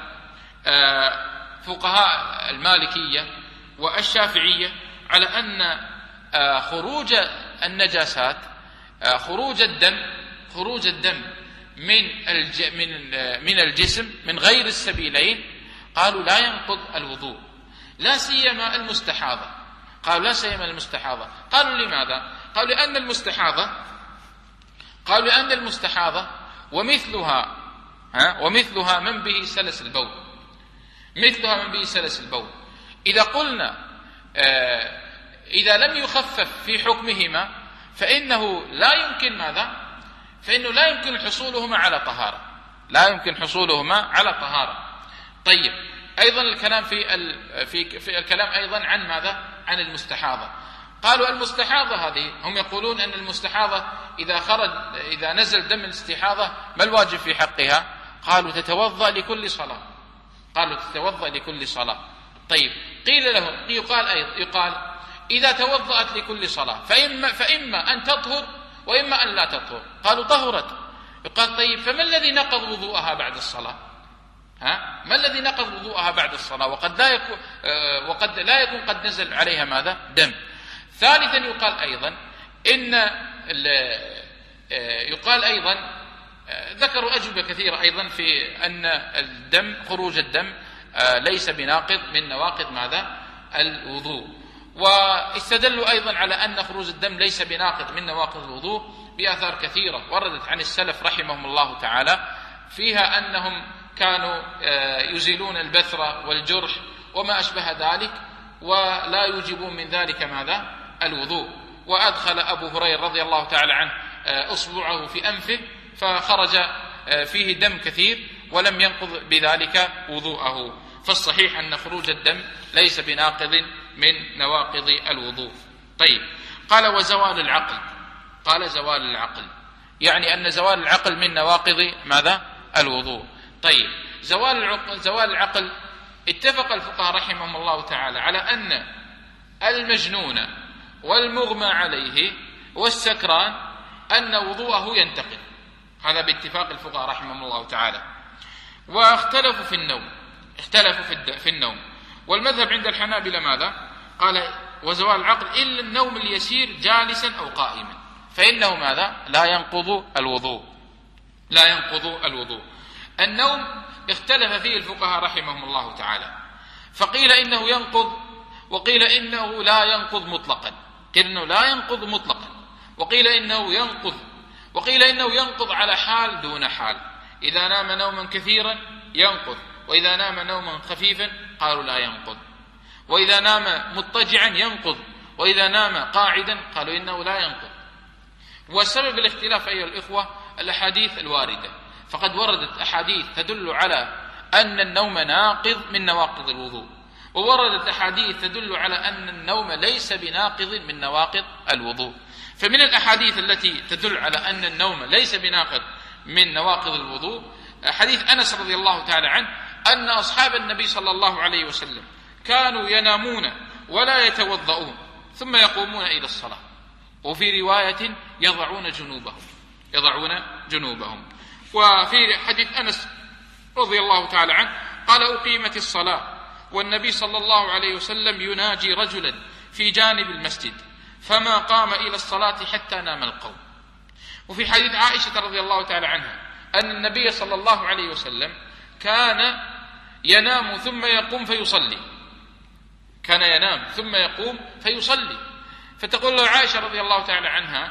فقهاء المالكية والشافعية على أن خروج النجاسات خروج الدم خروج الدم من الج من من الجسم من غير السبيلين قالوا لا ينقض الوضوء، لا سيما المستحاضة. قالوا لا سيما المستحاضة. قالوا لماذا؟ قالوا لأن المستحاضة قالوا لأن المستحاضة ومثلها ها ومثلها من به سلس البول مثلها من به سلس البول. إذا قلنا آه إذا لم يخفف في حكمهما فإنه لا يمكن ماذا؟ فإنه لا يمكن حصولهما على طهارة لا يمكن حصولهما على طهارة. طيب، أيضا الكلام في في في الكلام أيضا عن ماذا؟ عن المستحاضة. قالوا المستحاضة هذه هم يقولون أن المستحاضة إذا خرج إذا نزل دم الاستحاضة ما الواجب في حقها؟ قالوا تتوضأ لكل صلاة قالوا تتوضأ لكل صلاة. طيب، قيل له يقال أيضا يقال إذا توضأت لكل صلاة فإما فإما أن تطهر وإما أن لا تطهر. قالوا طهرت. يقال طيب، فما الذي نقض وضوءها بعد الصلاة؟ ها ما الذي نقض وضوءها بعد الصلاة وقد لا يكون آه وقد لا يكون قد نزل عليها ماذا؟ دم. ثالثا يقال أيضا إن آه يقال أيضا آه ذكروا أجوبة كثيرة أيضا في أن الدم خروج الدم آه ليس بناقض من نواقض ماذا؟ الوضوء. واستدلوا أيضا على أن خروج الدم ليس بناقض من نواقض الوضوء بآثار كثيرة وردت عن السلف رحمهم الله تعالى فيها أنهم كانوا يزيلون البثرة والجرح وما أشبه ذلك ولا يوجبون من ذلك ماذا؟ الوضوء. وأدخل أبو هريرة رضي الله تعالى عنه أصبعه في أنفه فخرج فيه دم كثير ولم ينقض بذلك وضوءه. فالصحيح أن خروج الدم ليس بناقض من نواقض الوضوء. طيب، قال وزوال العقل قال زوال العقل يعني أن زوال العقل من نواقض ماذا؟ الوضوء. طيب، زوال العقل زوال العقل اتفق الفقهاء رحمهم الله تعالى على أن المجنون والمغمى عليه والسكران أن وضوءه ينتقض. هذا باتفاق الفقهاء رحمهم الله تعالى. واختلفوا في النوم اختلفوا في النوم. والمذهب عند الحنابلة ماذا؟ قال وزوال العقل إلا النوم اليسير جالسا أو قائما، فإنه ماذا؟ لا ينقض الوضوء، لا ينقض الوضوء. النوم اختلف فيه الفقهاء رحمهم الله تعالى، فقيل إنه ينقض، وقيل إنه لا ينقض مطلقا، قيل إنه لا ينقض مطلقا، وقيل إنه ينقض، وقيل إنه ينقض على حال دون حال. إذا نام نوما كثيرا ينقض، وإذا نام نوما خفيفا قالوا لا ينقض، وإذا نام مضطجعا ينقض، وإذا نام قاعدا قالوا إنه لا ينقض. وسبب الاختلاف أيها الإخوة الأحاديث الواردة، فقد وردت أحاديث تدل على أن النوم ناقض من نواقض الوضوء، ووردت أحاديث تدل على أن النوم ليس بناقض من نواقض الوضوء. فمن الأحاديث التي تدل على أن النوم ليس بناقض من نواقض الوضوء حديث أنس رضي الله تعالى عنه أن أصحاب النبي صلى الله عليه وسلم كانوا ينامون ولا يتوضؤون ثم يقومون إلى الصلاة، وفي رواية يضعون جنوبهم يضعون جنوبهم. وفي حديث أنس رضي الله تعالى عنه قال أقيمت الصلاة والنبي صلى الله عليه وسلم يناجي رجلا في جانب المسجد فما قام إلى الصلاة حتى نام القوم. وفي حديث عائشة رضي الله تعالى عنها أن النبي صلى الله عليه وسلم كان ينام ثم يقوم فيصلي، كان ينام ثم يقوم فيصلي، فتقول له عائشة رضي الله تعالى عنها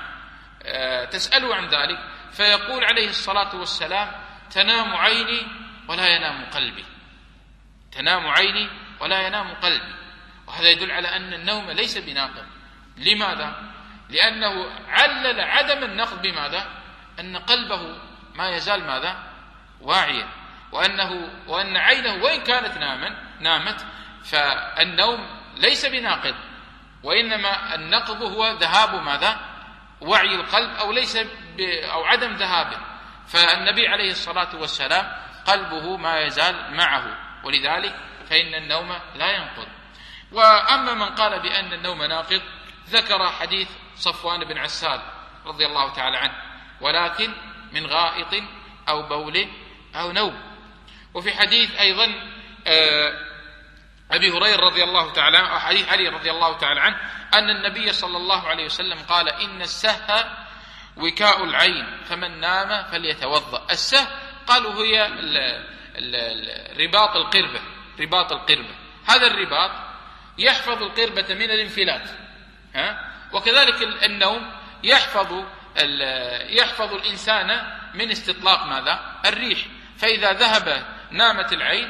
تسأله عن ذلك، فيقول عليه الصلاة والسلام تنام عيني ولا ينام قلبي، تنام عيني ولا ينام قلبي. وهذا يدل على أن النوم ليس بناقض. لماذا؟ لأنه علل عدم النقض بماذا؟ أن قلبه ما يزال ماذا؟ واعيا، وأنه وأن عينه وإن كانت ناما نامت فالنوم ليس بناقض، وإنما النقض هو ذهاب ماذا؟ وعي القلب، أو ليس ب... أو عدم ذهابه. فالنبي عليه الصلاة والسلام قلبه ما يزال معه، ولذلك فإن النوم لا ينقض. وأما من قال بأن النوم ناقض ذكر حديث صفوان بن عسال رضي الله تعالى عنه، ولكن من غائط أو بول أو نوم. وفي حديث أيضا أبي هريرة رضي الله تعالى عنه، حديث علي رضي الله تعالى عنه أن النبي صلى الله عليه وسلم قال إن السهى وكاء العين فمن نام فليتوضأ. السهى قالوا هي ال ال ال رباط القربة، رباط القربة، هذا الرباط يحفظ القربة من الانفلات، ها؟ وكذلك النوم يحفظ يحفظ الإنسان من استطلاق ماذا؟ الريح، فإذا ذهب نامت العين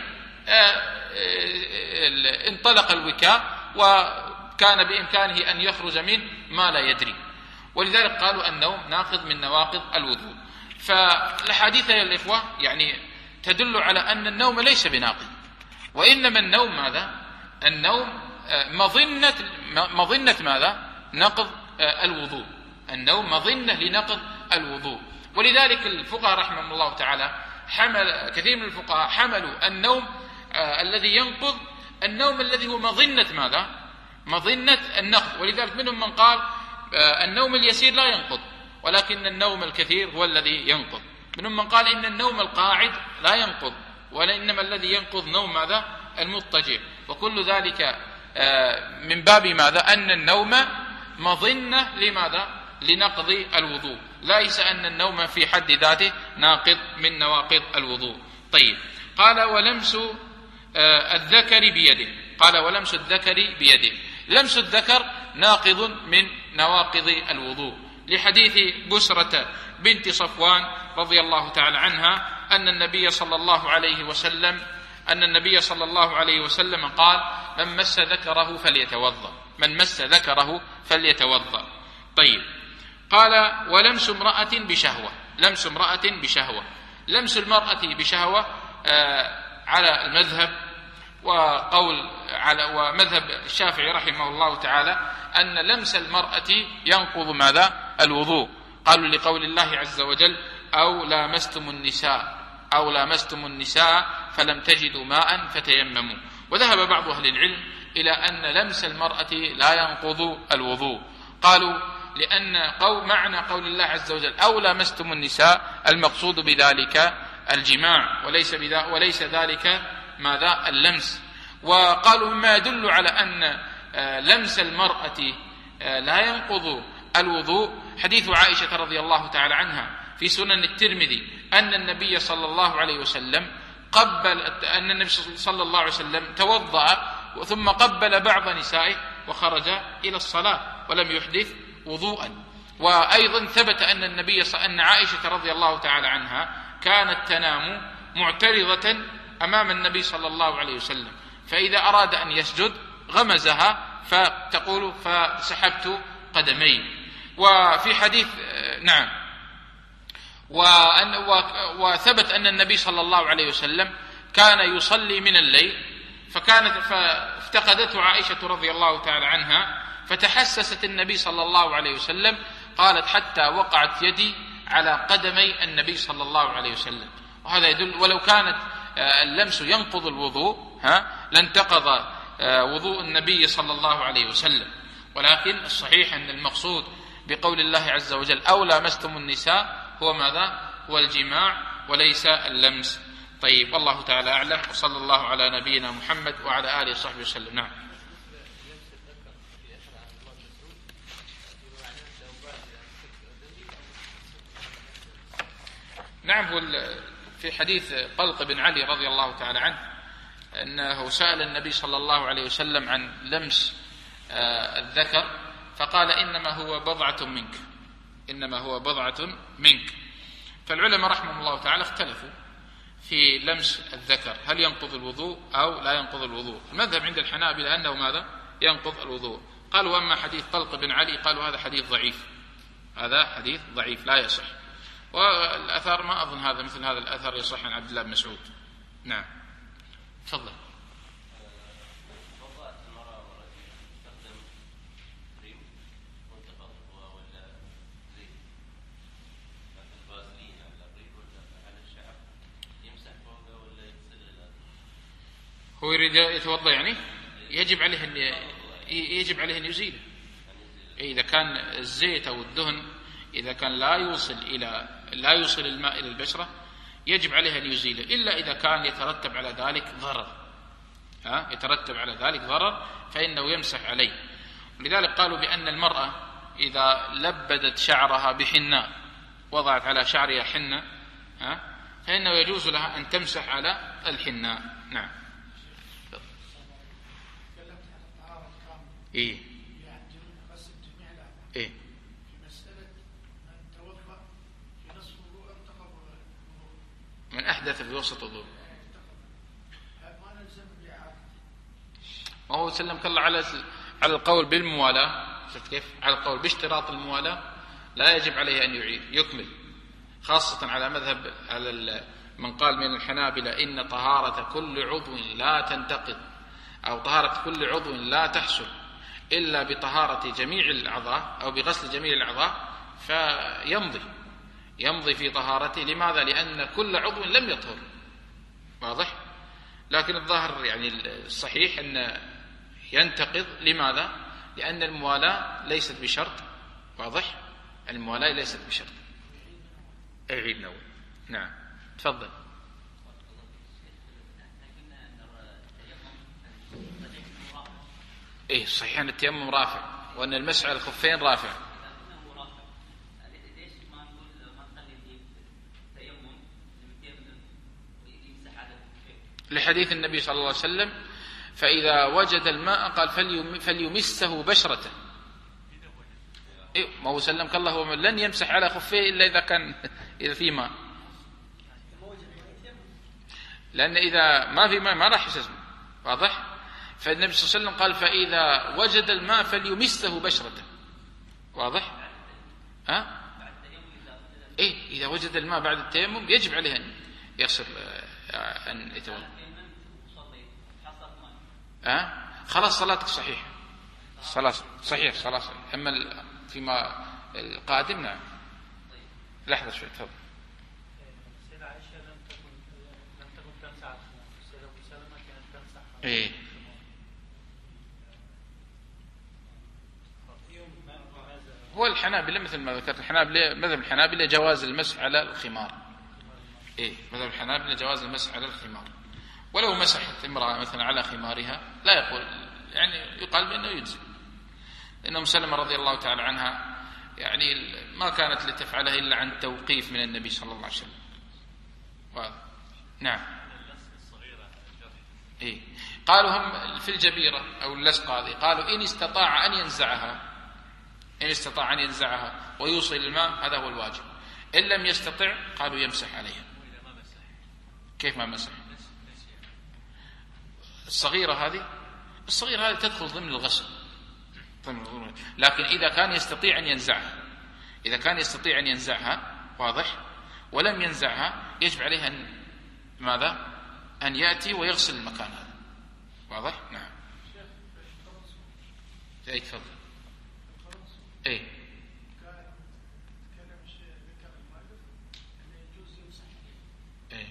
انطلق الوكاء وكان بإمكانه أن يخرج من ما لا يدري. ولذلك قالوا النوم ناقض من نواقض الوضوء. فالحديث يا الإخوة يعني تدل على أن النوم ليس بناقض، وإنما النوم ماذا؟ النوم مظنة مظنة ماذا؟ نقض الوضوء. النوم مظنة لنقض الوضوء. ولذلك الفقهاء رحمهم الله تعالى حمل كثير من الفقهاء حملوا النوم آه الذي ينقض النوم الذي هو مظنة ماذا؟ مظنة النقض. ولذلك منهم من قال آه النوم اليسير لا ينقض، ولكن النوم الكثير هو الذي ينقض. منهم من قال إن النوم القاعد لا ينقض، وإنما الذي ينقض نوم ماذا؟ المضطجع. وكل ذلك آه من باب ماذا؟ أن النوم مظنة لماذا؟ لنقض الوضوء، ليس أن النوم في حد ذاته ناقض من نواقض الوضوء. طيب، قال ولمس آه الذكر بيده، قال ولمس الذكر بيده. لمس الذكر ناقض من نواقض الوضوء، لحديث بسرة بنت صفوان رضي الله تعالى عنها أن النبي صلى الله عليه وسلم أن النبي صلى الله عليه وسلم قال من مس ذكره فليتوضأ، من مس ذكره فليتوضأ. طيب، قال ولمس امرأة بشهوة، لمس امرأة بشهوة. لمس المرأة بشهوة آه على المذهب وقول على ومذهب الشافعي رحمه الله تعالى أن لمس المرأة ينقض ماذا؟ الوضوء. قالوا لقول الله عز وجل أو لامستم النساء أو لامستم النساء فلم تجدوا ماء فتيمموا. وذهب بعض أهل العلم إلى أن لمس المرأة لا ينقض الوضوء، قالوا لأن قول معنى قول الله عز وجل أو لامستم النساء المقصود بذلك الجماع، وليس بذا وليس ذلك ماذا؟ اللمس. وقالوا مما يدل على أن لمس المرأة لا ينقض الوضوء حديث عائشة رضي الله تعالى عنها في سنن الترمذي أن النبي صلى الله عليه وسلم قبل أن النبي صلى الله عليه وسلم توضأ ثم قبل بعض نسائه وخرج إلى الصلاة ولم يحدث وضوءا. وأيضا ثبت أن النبي أن عائشة رضي الله تعالى عنها كانت تنام معترضة أمام النبي صلى الله عليه وسلم، فإذا أراد أن يسجد غمزها فتقول فسحبت قدمي. وفي حديث نعم وأن وثبت أن النبي صلى الله عليه وسلم كان يصلي من الليل، فكانت فافتقدته عائشة رضي الله تعالى عنها فتحسست النبي صلى الله عليه وسلم، قالت حتى وقعت يدي على قدمي النبي صلى الله عليه وسلم. وهذا يدل ولو كانت اللمس ينقض الوضوء ها لانتقض وضوء النبي صلى الله عليه وسلم. ولكن الصحيح أن المقصود بقول الله عز وجل أو لامستم النساء هو ماذا؟ هو الجماع وليس اللمس. طيب والله تعالى أعلم، وصلى الله على نبينا محمد وعلى آله وصحبه وسلم. نعم نعم هو في حديث طلق بن علي رضي الله تعالى عنه أنه سأل النبي صلى الله عليه وسلم عن لمس الذكر فقال إنما هو بضعة منك، إنما هو بضعة منك. فالعلماء رحمهم الله تعالى اختلفوا في لمس الذكر هل ينقض الوضوء أو لا ينقض الوضوء. المذهب عند الحنابلة أنه ماذا؟ ينقض الوضوء. قالوا أما حديث طلق بن علي قالوا هذا حديث ضعيف، هذا حديث ضعيف لا يصح. والأثر ما أظن هذا مثل هذا الأثر يصح عن عبد الله بن مسعود. نعم تفضل. هو يريد يتوضأ يعني يجب عليه أن يجب عليه أن يزيله. إذا كان الزيت أو الدهن إذا كان لا يوصل إلى لا يوصل الماء إلى البشرة يجب عليه أن يزيله، إلا إذا كان يترتب على ذلك ضرر ها يترتب على ذلك ضرر فإنه يمسح عليه. ولذلك قالوا بأن المرأة إذا لبدت شعرها بحناء وضعت على شعرها حنة ها فإنه يجوز لها أن تمسح على الحناء. نعم إيه إيه من أحدث في وسط وضوء ما هو سلم كله على على القول بالموالاة. شفت كيف؟ على القول باشتراط الموالاة لا يجب عليه أن يعيد يكمل، خاصة على مذهب على من قال من الحنابلة إن طهارة كل عضو لا تنتقض أو طهارة كل عضو لا تحصل إلا بطهارة جميع الأعضاء أو بغسل جميع الأعضاء فيمضي يمضي في طهارته. لماذا؟ لأن كل عضو لم يطهر. واضح؟ لكن الظاهر يعني الصحيح أن ينتقض. لماذا؟ لأن الموالاة ليست بشرط. واضح؟ الموالاة ليست بشرط. أعيد نوع. نعم تفضل. إيه صحيح أن التيمم رافع وأن المسح على الخفين رافع. لحديث النبي صلى الله عليه وسلم فإذا وجد الماء قال فليمسه بشرته. إيه ما هو سلمك الله هو لن يمسح على خفيه إلا إذا كان إذا في ماء، لأن إذا ما في ماء ما راح يسلم. واضح؟ فالنبي صلى الله عليه وسلم قال فإذا وجد الماء فليمسه بشرته. واضح؟ ها؟ إيه إذا وجد الماء بعد التيمم يجب عليه أن يغسل أن يتوضأ. ها؟ خلاص صلاتك صحيحة. صلاة صحيح صلاة صحيح. أما فيما القادم نعم. لحظة شوي تفضل. السيدة عائشة لم تكن لم تكن تمسح السيدة أم سلمة كانت تمسح. إيه هو الحنابلة مثل ما ذكرت الحنابلة مذهب الحنابلة جواز المسح على الخمار. إيه مذهب الحنابلة جواز المسح على الخمار. ولو مسحت امرأة مثلا على خمارها لا يقول، يعني يقال بأنه يجزي، لأن أم سلمة رضي الله تعالى عنها يعني ما كانت لتفعلها إلا عن توقيف من النبي صلى الله عليه وسلم. واضح. نعم. إيه؟ قالوا هم في الجبيرة أو اللصق هذه، قالوا إن استطاع أن ينزعها، إن استطاع أن ينزعها ويوصل الماء هذا هو الواجب، إن لم يستطع قالوا يمسح عليها. كيف ما مسح؟ الصغيرة هذه، الصغيرة هذه تدخل ضمن الغسل، لكن إذا كان يستطيع أن ينزعها، إذا كان يستطيع أن ينزعها واضح، ولم ينزعها يجب عليه أن ماذا؟ أن يأتي ويغسل المكان هذا. واضح؟ نعم. أي تفضل. أي أي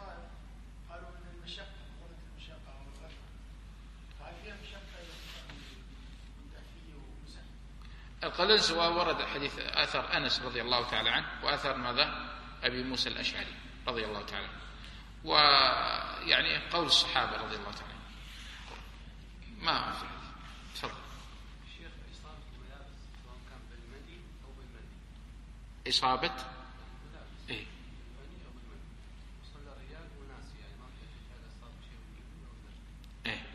القلنس ورد حديث أثر أنس رضي الله تعالى عنه، وأثر ماذا؟ أبي موسى الأشعري رضي الله تعالى عنه، ويعني قول الصحابة رضي الله تعالى عنه. ما في حديث. تفضل. شيخ إصابة الملابس سواء كان بالمني أو بالمني. إصابة؟ إيه. بالمني أو بالمني. وصلى رجال وناس يعني ما في هذا صار شيء من إيه.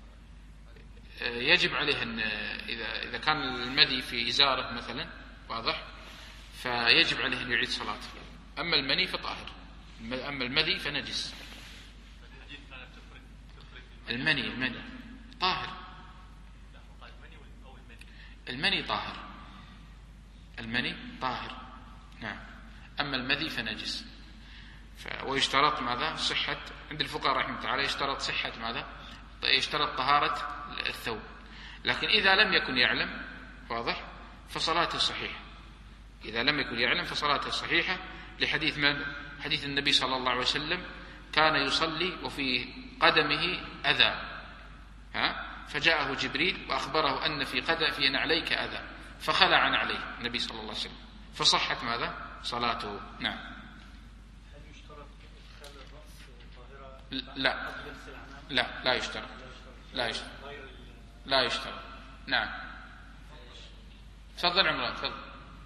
يجب عليه أن إذا إذا كان المدي في إزارة مثلا واضح، فيجب عليه أن يعيد صلاته. أما المني فطاهر، أما المذي فنجس. المني المني طاهر، المني طاهر، المني طاهر. نعم. أما المذي فنجس. ف... ويشترط ماذا؟ صحة، عند الفقهاء رحمه الله تعالى يشترط صحة ماذا؟ يشترط طهارة الثوب، لكن إذا لم يكن يعلم واضح فصلاته صحيحة. إذا لم يكن يعلم فصلاته صحيحة، لحديث من؟ حديث النبي صلى الله عليه وسلم كان يصلي وفي قدمه أذى، ها؟ فجاءه جبريل وأخبره أن في قدم في نعليك أذى، فخلع عليه النبي صلى الله عليه وسلم، فصحت ماذا؟ صلاته. نعم. هل يشترط إدخال الرأس طاهرة؟ لا لا لا يشترط، لا يشترط، لا يشترط. نعم. تفضل عمران، تفضل.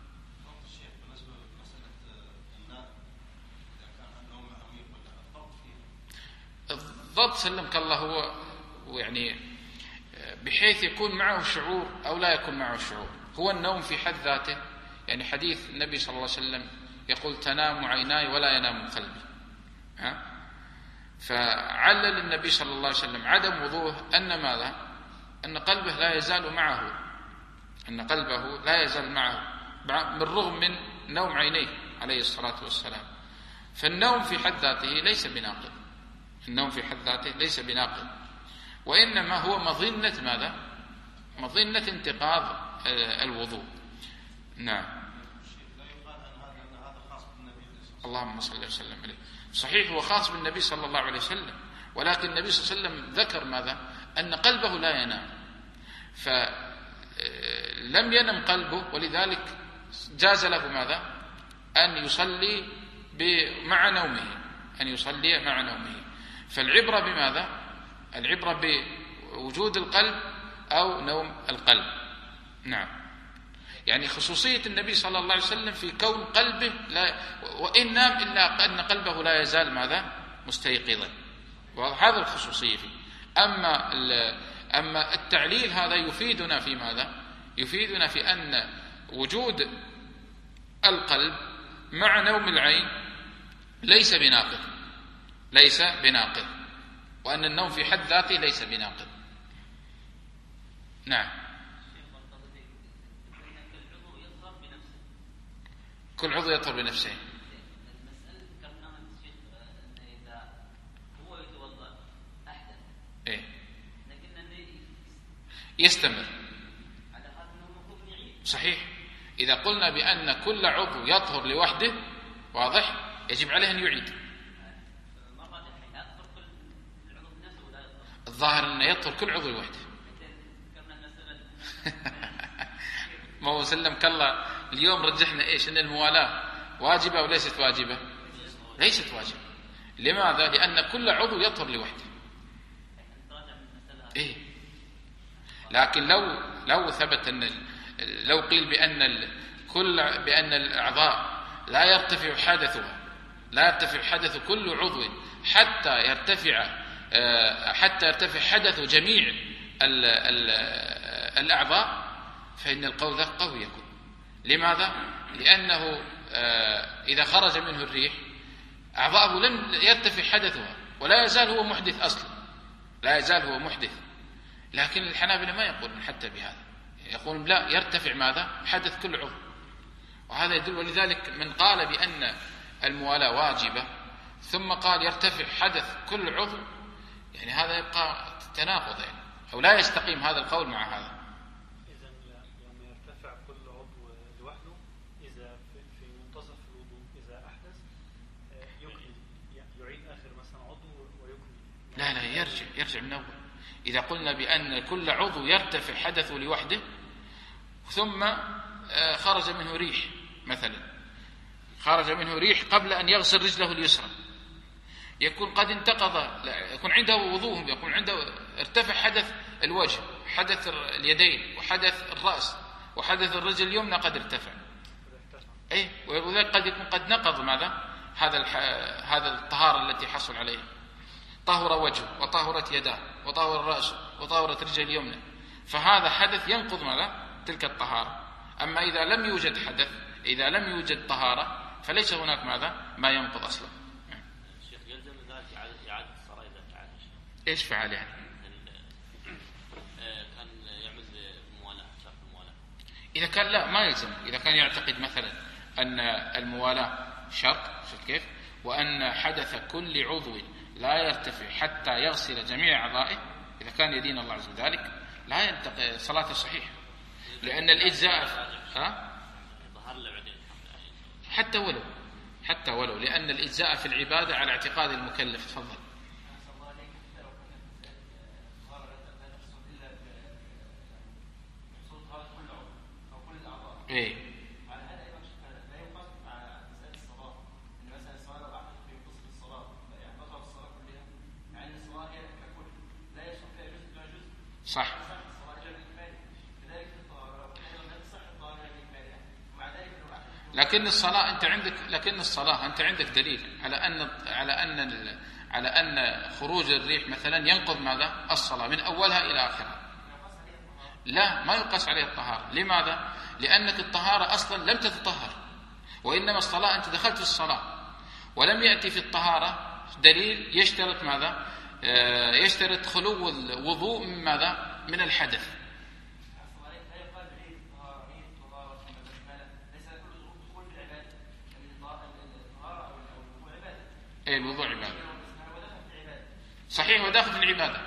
الضبط سلمك الله هو يعني بحيث يكون معه شعور أو لا يكون معه شعور. هو النوم في حد ذاته، يعني حديث النبي صلى الله عليه وسلم يقول تنام عيناي ولا ينام قلبي، ها؟ فعلل النبي صلى الله عليه وسلم عدم وضوءه أن ماذا؟ أن قلبه لا يزال معه، أن قلبه لا يزال معه بالرغم من نوم عينيه عليه الصلاة والسلام. فالنوم في حد ذاته ليس بناقض، النوم في حد ذاته ليس بناقض، وإنما هو مظنة ماذا؟ مظنة انتقاض الوضوء. نعم. اللهم صل وسلم عليه. صحيح هو خاص بالنبي صلى الله عليه وسلم، ولكن النبي صلى الله عليه وسلم ذكر ماذا؟ أن قلبه لا ينام، فلم ينم قلبه، ولذلك جاز له ماذا؟ أن يصلي مع نومه، أن يصلي مع نومه. فالعبرة بماذا؟ العبرة بوجود القلب أو نوم القلب. نعم. يعني خصوصية النبي صلى الله عليه وسلم في كون قلبه لا، وإن نام إلا أن قلبه لا يزال ماذا؟ مستيقظا. وهذا الخصوصية فيه. أما أما التعليل هذا يفيدنا في ماذا؟ يفيدنا في أن وجود القلب مع نوم العين ليس بناقض، ليس بناقض، وأن النوم في حد ذاته ليس بناقض. نعم. كل عضو يطهر بنفسه. إيه؟ يستمر. صحيح. إذا قلنا بأن كل عضو يطهر لوحده واضح يجب عليه أن يعيد. الظاهر أنه يطهر كل عضو لوحده. ما هو سلمك الله اليوم رجحنا إيش؟ أن الموالاة واجبة وليست واجبة؟ ليست واجبة. لماذا؟ لأن كل عضو يطهر لوحده. لكن لو لو ثبت أن لو قيل بأن كل بأن الأعضاء لا يرتفع حدثها لا يرتفع حدث كل عضو حتى يرتفع حتى يرتفع حدث جميع ال ال الأعضاء، فإن القول ذا قوي يكون. لماذا؟ لأنه إذا خرج منه الريح أعضاءه لم يرتفع حدثها ولا يزال هو محدث أصلا، لا يزال هو محدث. لكن الحنابلة ما يقولون حتى بهذا، يقولون لا، يرتفع ماذا؟ حدث كل عضو. وهذا يدل، ولذلك من قال بأن الموالاة واجبة ثم قال يرتفع حدث كل عضو، يعني هذا يبقى تناقض يعني، أو لا يستقيم هذا القول مع هذا. إذا لما يرتفع كل عضو لوحده، إذا في منتصف الوضوء إذا أحدث يكمل، يعيد آخر مثلا عضو ويكمل. لا لا، يرجع يرجع من أول. إذا قلنا بأن كل عضو يرتفع حدثه لوحده ثم خرج منه ريح مثلا، خرج منه ريح قبل أن يغسل رجله اليسرى، يكون قد انتقض، يكون عنده وضوء، يكون عنده ارتفع حدث الوجه، حدث اليدين، وحدث الرأس، وحدث الرجل اليمنى قد ارتفع. أي، وذلك قد يكون قد نقض ماذا؟ هذا هذا الطهارة التي حصل عليها، طهر وجهه وطهرت يداه وطهر رأسه وطهرت رجله اليمنى، فهذا حدث ينقض ماذا؟ تلك الطهارة. أما إذا لم يوجد حدث، إذا لم يوجد طهارة، فليس هناك ماذا؟ ما ينقض أصلا. شيخ يلزم ذلك إعادة الصلاة إذا فعل شيء. إيش فعل يعني؟ كان يعمل الموالاة، شرط الموالاة. إذا كان لا، ما يلزم. إذا كان يعتقد مثلا أن الموالاة شرط، شوف كيف، وأن حدث كل عضو لا يرتفع حتى يغسل جميع أعضائه، إذا كان يدين الله عز وجل ذلك، لا ينتقي صلاة صحيحة، لأن الإجزاء ها؟ حتى ولو حتى ولو لأن الإجزاء في العبادة على اعتقاد المكلف. تفضل. إيه. صح. لكن الصلاة أنت عندك لكن الصلاة أنت عندك دليل على أن على أن على أن خروج الريح مثلا ينقض ماذا؟ الصلاة من أولها إلى آخرها. لا، ما يقاس عليه الطهارة. لماذا؟ لأنك الطهارة أصلا لم تتطهر، وإنما الصلاة أنت دخلت في الصلاة ولم يأتي في الطهارة دليل يشترط ماذا؟ يشترط خلو الوضوء من ماذا؟ من الحدث. ايه، الوضوء عبادة صحيح، وداخل في العبادة،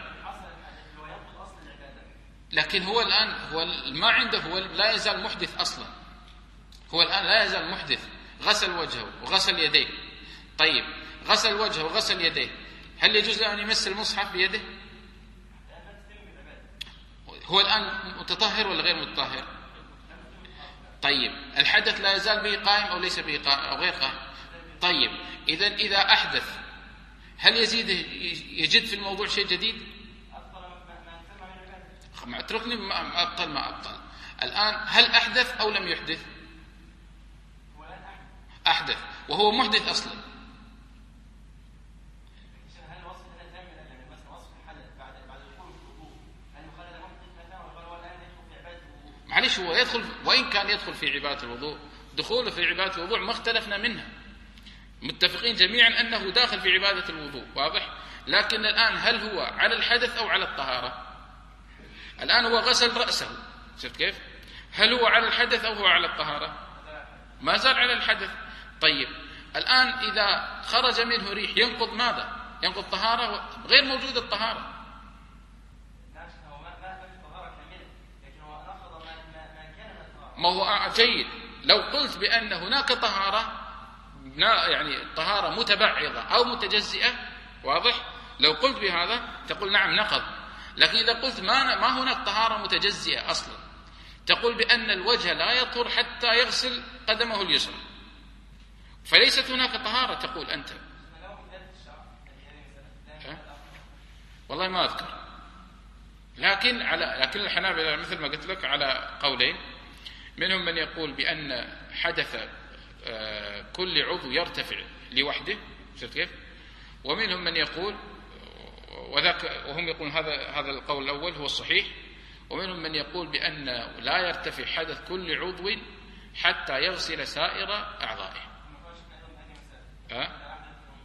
لكن هو الآن هو ما عنده، هو لا يزال محدث أصلا، هو الآن لا يزال محدث، غسل وجهه وغسل يديه. طيب، غسل وجهه وغسل يديه، هل يجوز له أن يمس المصحف بيده؟ هو الآن متطهر ولا غير متطهر؟ طيب، الحدث لا يزال به قائم أو ليس به قائم أو غير قائم؟ طيب، إذا إذا أحدث هل يزيد يجد في الموضوع شيء جديد؟ ما اتركني ما أبطل ما أبطل. الآن هل أحدث أو لم يحدث؟ أحدث وهو محدث أصلا. معلش، هو يدخل، وإن كان يدخل في عبادة الوضوء، دخوله في عبادة الوضوء ما اختلفنا منها، متفقين جميعا أنه داخل في عبادة الوضوء، واضح؟ لكن الآن هل هو على الحدث أو على الطهارة؟ الآن هو غسل رأسه، شفت كيف؟ هل هو على الحدث أو هو على الطهارة؟ ما زال على الحدث. طيب، الآن إذا خرج منه ريح ينقض ماذا؟ ينقض طهارة، غير موجود الطهارة. ما هو جيد لو قلت بأن هناك طهارة، يعني طهارة متبعضة أو متجزئة، واضح؟ لو قلت بهذا تقول نعم نقض. لكن إذا قلت ما ما هناك طهارة متجزئة أصلا، تقول بأن الوجه لا يطهر حتى يغسل قدمه اليسرى، فليست هناك طهارة تقول أنت. والله ما أذكر لكن على لكن الحنابلة مثل ما قلت لك على قولين، منهم من يقول بأن حدث كل عضو يرتفع لوحده، شفت كيف؟ ومنهم من يقول وذاك وهم يقولون هذا هذا القول الأول هو الصحيح، ومنهم من يقول بأن لا يرتفع حدث كل عضو حتى يغسل سائر أعضائه. أه؟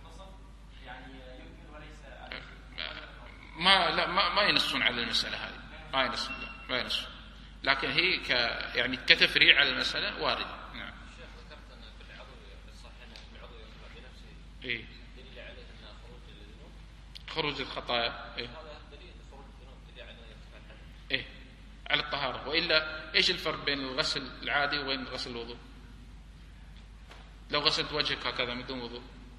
ما لا ما, ما ينصون على المسألة هذه، ما ينصون لا ما ينصون، لكن هي ك يعني كتفريع على المسألة وارد. نعم. الشيخ ذكرت أن كل عضو يصح أن العضو يرتفع بنفسه. إيه. دليل عليه أن خروج الذنوب. خروج الخطايا. إيه. هذا دليل خروج الذنوب دليل على أن يرتفع الحدث. إيه. على الطهارة، وإلا إيش الفرق بين الغسل العادي وبين غسل الوضوء؟ لو غسلت وجهك هكذا من دون وضوء.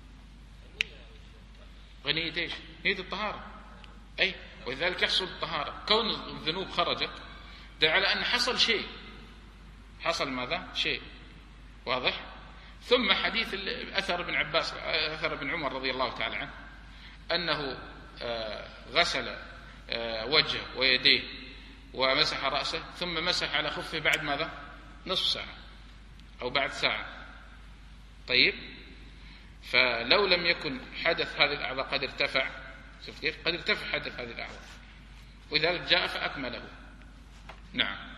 غنية إيش؟ نية الطهارة. أي ولذلك يحصل الطهارة. كون الذنوب خرجت دل على أن حصل شيء، حصل ماذا؟ شيء واضح. ثم حديث أثر ابن عباس أثر ابن عمر رضي الله تعالى عنه أنه غسل وجهه ويديه ومسح رأسه ثم مسح على خفه بعد ماذا؟ نصف ساعة أو بعد ساعة. طيب، فلو لم يكن حدث هذه الأعضاء قد ارتفع، شفت كيف؟ قد ارتفع حدث هذه الأعضاء، ولذلك جاء فأكمله. نعم.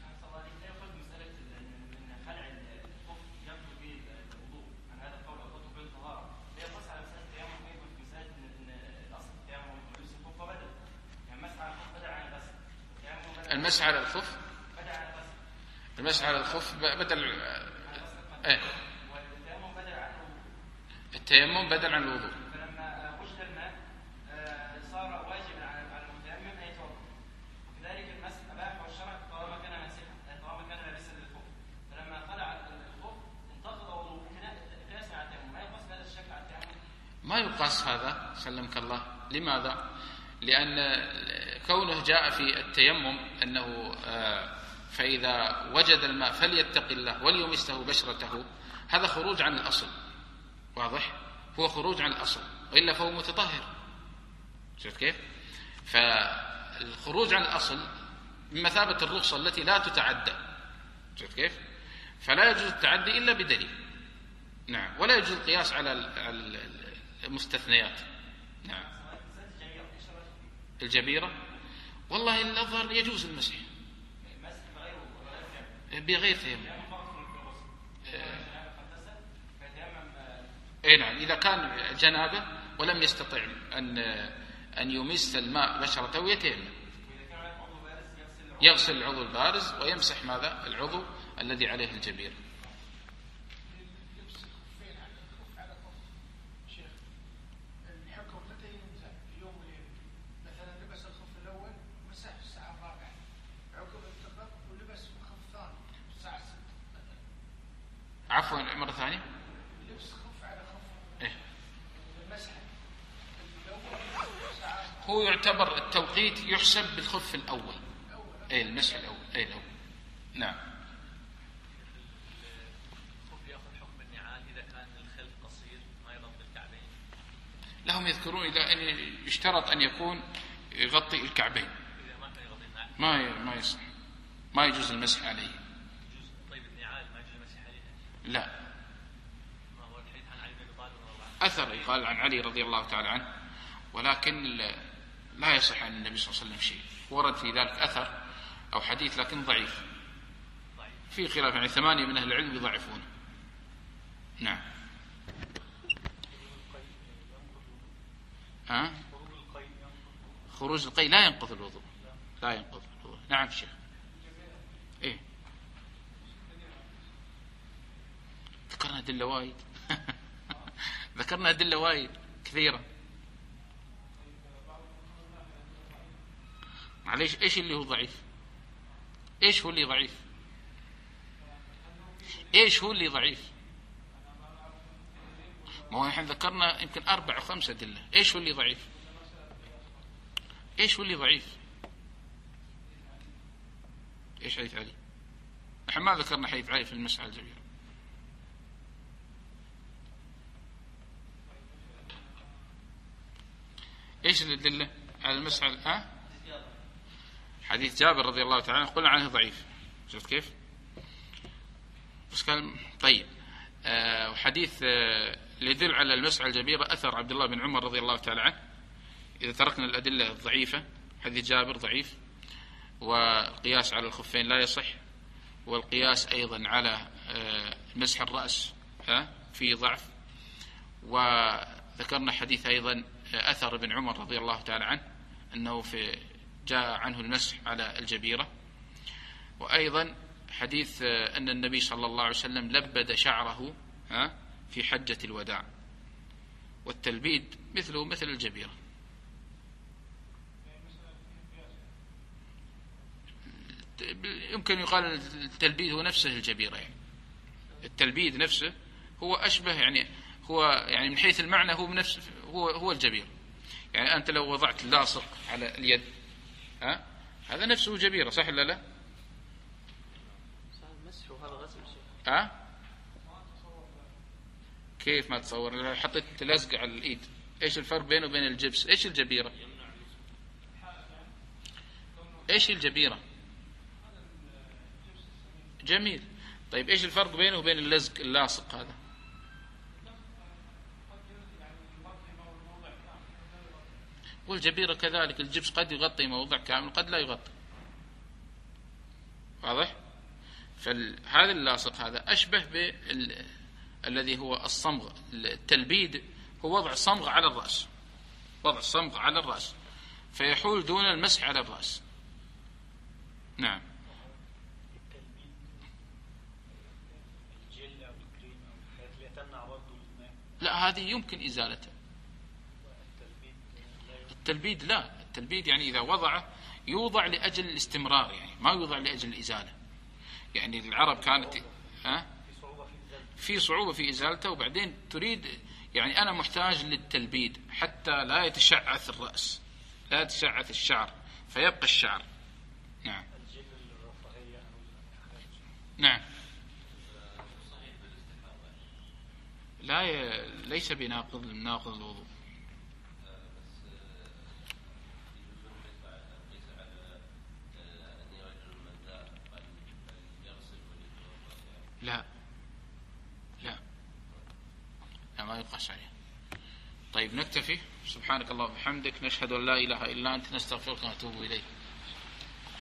المسح على الخف المسح على الخف بدل ايه التيمم بدل عن الوضوء. فلما وجد الماء صار واجبا على المتيمم ان يتوضا، وكذلك المسح اباحه الشرع طالما كان ماسحا طالما كان لابسا للخف، فلما خلع الخف انتقض وضوءه قياسا على التيمم. ما يقاس بهذا الشكل على التيمم؟ ما يقاس هذا سلمك الله. لماذا؟ لأن كونه جاء في التيمم أنه فإذا وجد الماء فليتق الله وليمسه بشرته، هذا خروج عن الأصل، واضح؟ هو خروج عن الأصل، وإلا فهو متطهر. شفت كيف؟ فالخروج عن الأصل بمثابة الرخصة التي لا تتعدى. شفت كيف؟ فلا يجوز التعدي إلا بدليل. نعم. ولا يجوز القياس على المستثنيات. نعم. الجبيرة والله الأظهر يجوز المسح بغير تيمم. اي نعم، إذا كان جنابه ولم يستطع أن أن يمس الماء بشرته يتيمم، يغسل العضو البارز ويمسح ماذا؟ العضو الذي عليه الجبيرة. عفوا مرة ثانية. لبس خف على خف. إيه؟ المسح هو يعتبر التوقيت يحسب بالخف الأول. أي المسح الأول. أي الأول. نعم. الخف يأخذ حكم النعال إذا كان الخلف قصير ما يغطي الكعبين. لهم يذكرون إذا أن يشترط أن يكون يغطي الكعبين. إذا ما كان يغطي النعال. ما ما يصح. ما يجوز المسح عليه. لا. ما هو الحديث عن علي بن أبي طالب رضي الله عنه. أثر يقال عن علي رضي الله تعالى عنه، ولكن لا يصح عن النبي صلى الله عليه وسلم شيء. ورد في ذلك أثر أو حديث لكن ضعيف. في خلاف، يعني ثمانية من أهل العلم يضعفونه. نعم. ها؟ خروج القيء لا ينقض الوضوء. لا ينقض الوضوء. نعم شيخ. إيه؟ ذكرنا أدلة وايد. ذكرنا أدلة وايد كثيرة. معليش، إيش اللي هو ضعيف؟ إيش هو اللي ضعيف؟ إيش هو اللي ضعيف؟ ما هو نحن ذكرنا يمكن أربع أو خمسة أدلة. إيش هو اللي ضعيف؟ إيش هو اللي ضعيف؟ إيش حديث علي؟ نحن ما ذكرنا حديث علي في المسح الجبيرة. ايش الادله على المسح؟ ها حديث جابر رضي الله تعالى عنه قلنا عنه ضعيف، شفت كيف؟ بس كان طيب. آه وحديث آه اللي يدل على المسح على الجبيرة أثر عبد الله بن عمر رضي الله تعالى عنه. إذا تركنا الأدلة الضعيفة، حديث جابر ضعيف، والقياس على الخفين لا يصح، والقياس أيضا على آه مسح الرأس ها في ضعف. وذكرنا حديث أيضا أثر ابن عمر رضي الله تعالى عنه أنه في جاء عنه المسح على الجبيرة. وأيضا حديث أن النبي صلى الله عليه وسلم لبد شعره ها في حجة الوداع، والتلبيد مثله مثل الجبيرة. يمكن يقال التلبيد هو نفسه الجبيرة، يعني التلبيد نفسه هو أشبه، يعني هو يعني من حيث المعنى هو بنفس هو هو الجبيرة. يعني أنت لو وضعت لاصق على اليد ها هذا نفسه جبيرة، صح ولا لا؟ ها؟ كيف ما تصور؟ لو حطيت لزق على الإيد إيش الفرق بينه وبين الجبس؟ إيش الجبيرة؟ إيش الجبيرة؟ جميل. طيب إيش الفرق بينه وبين اللزق اللاصق هذا؟ والجبيرة كذلك، الجبس قد يغطي موضع كامل قد لا يغطي، واضح؟ فهذا اللاصق هذا أشبه بالذي هو الصمغ. التلبيد هو وضع صمغ على الرأس، وضع صمغ على الرأس فيحول دون المسح على الرأس. نعم. لا هذه يمكن إزالتها. التلبيد لا، التلبيد يعني إذا وضعه يوضع لأجل الاستمرار، يعني ما يوضع لأجل الإزالة. يعني العرب كانت ها في صعوبة في إزالته، وبعدين تريد يعني أنا محتاج للتلبيد حتى لا يتشعث الرأس، لا يتشعث الشعر فيبقى الشعر. نعم نعم. لا ي... ليس بناقض ناقض الوضوء. لا لا لا ما يقاس عليه. طيب نكتفي. سبحانك اللهم وبحمدك، نشهد أن لا إله إلا أنت، نستغفرك ونتوب إليك.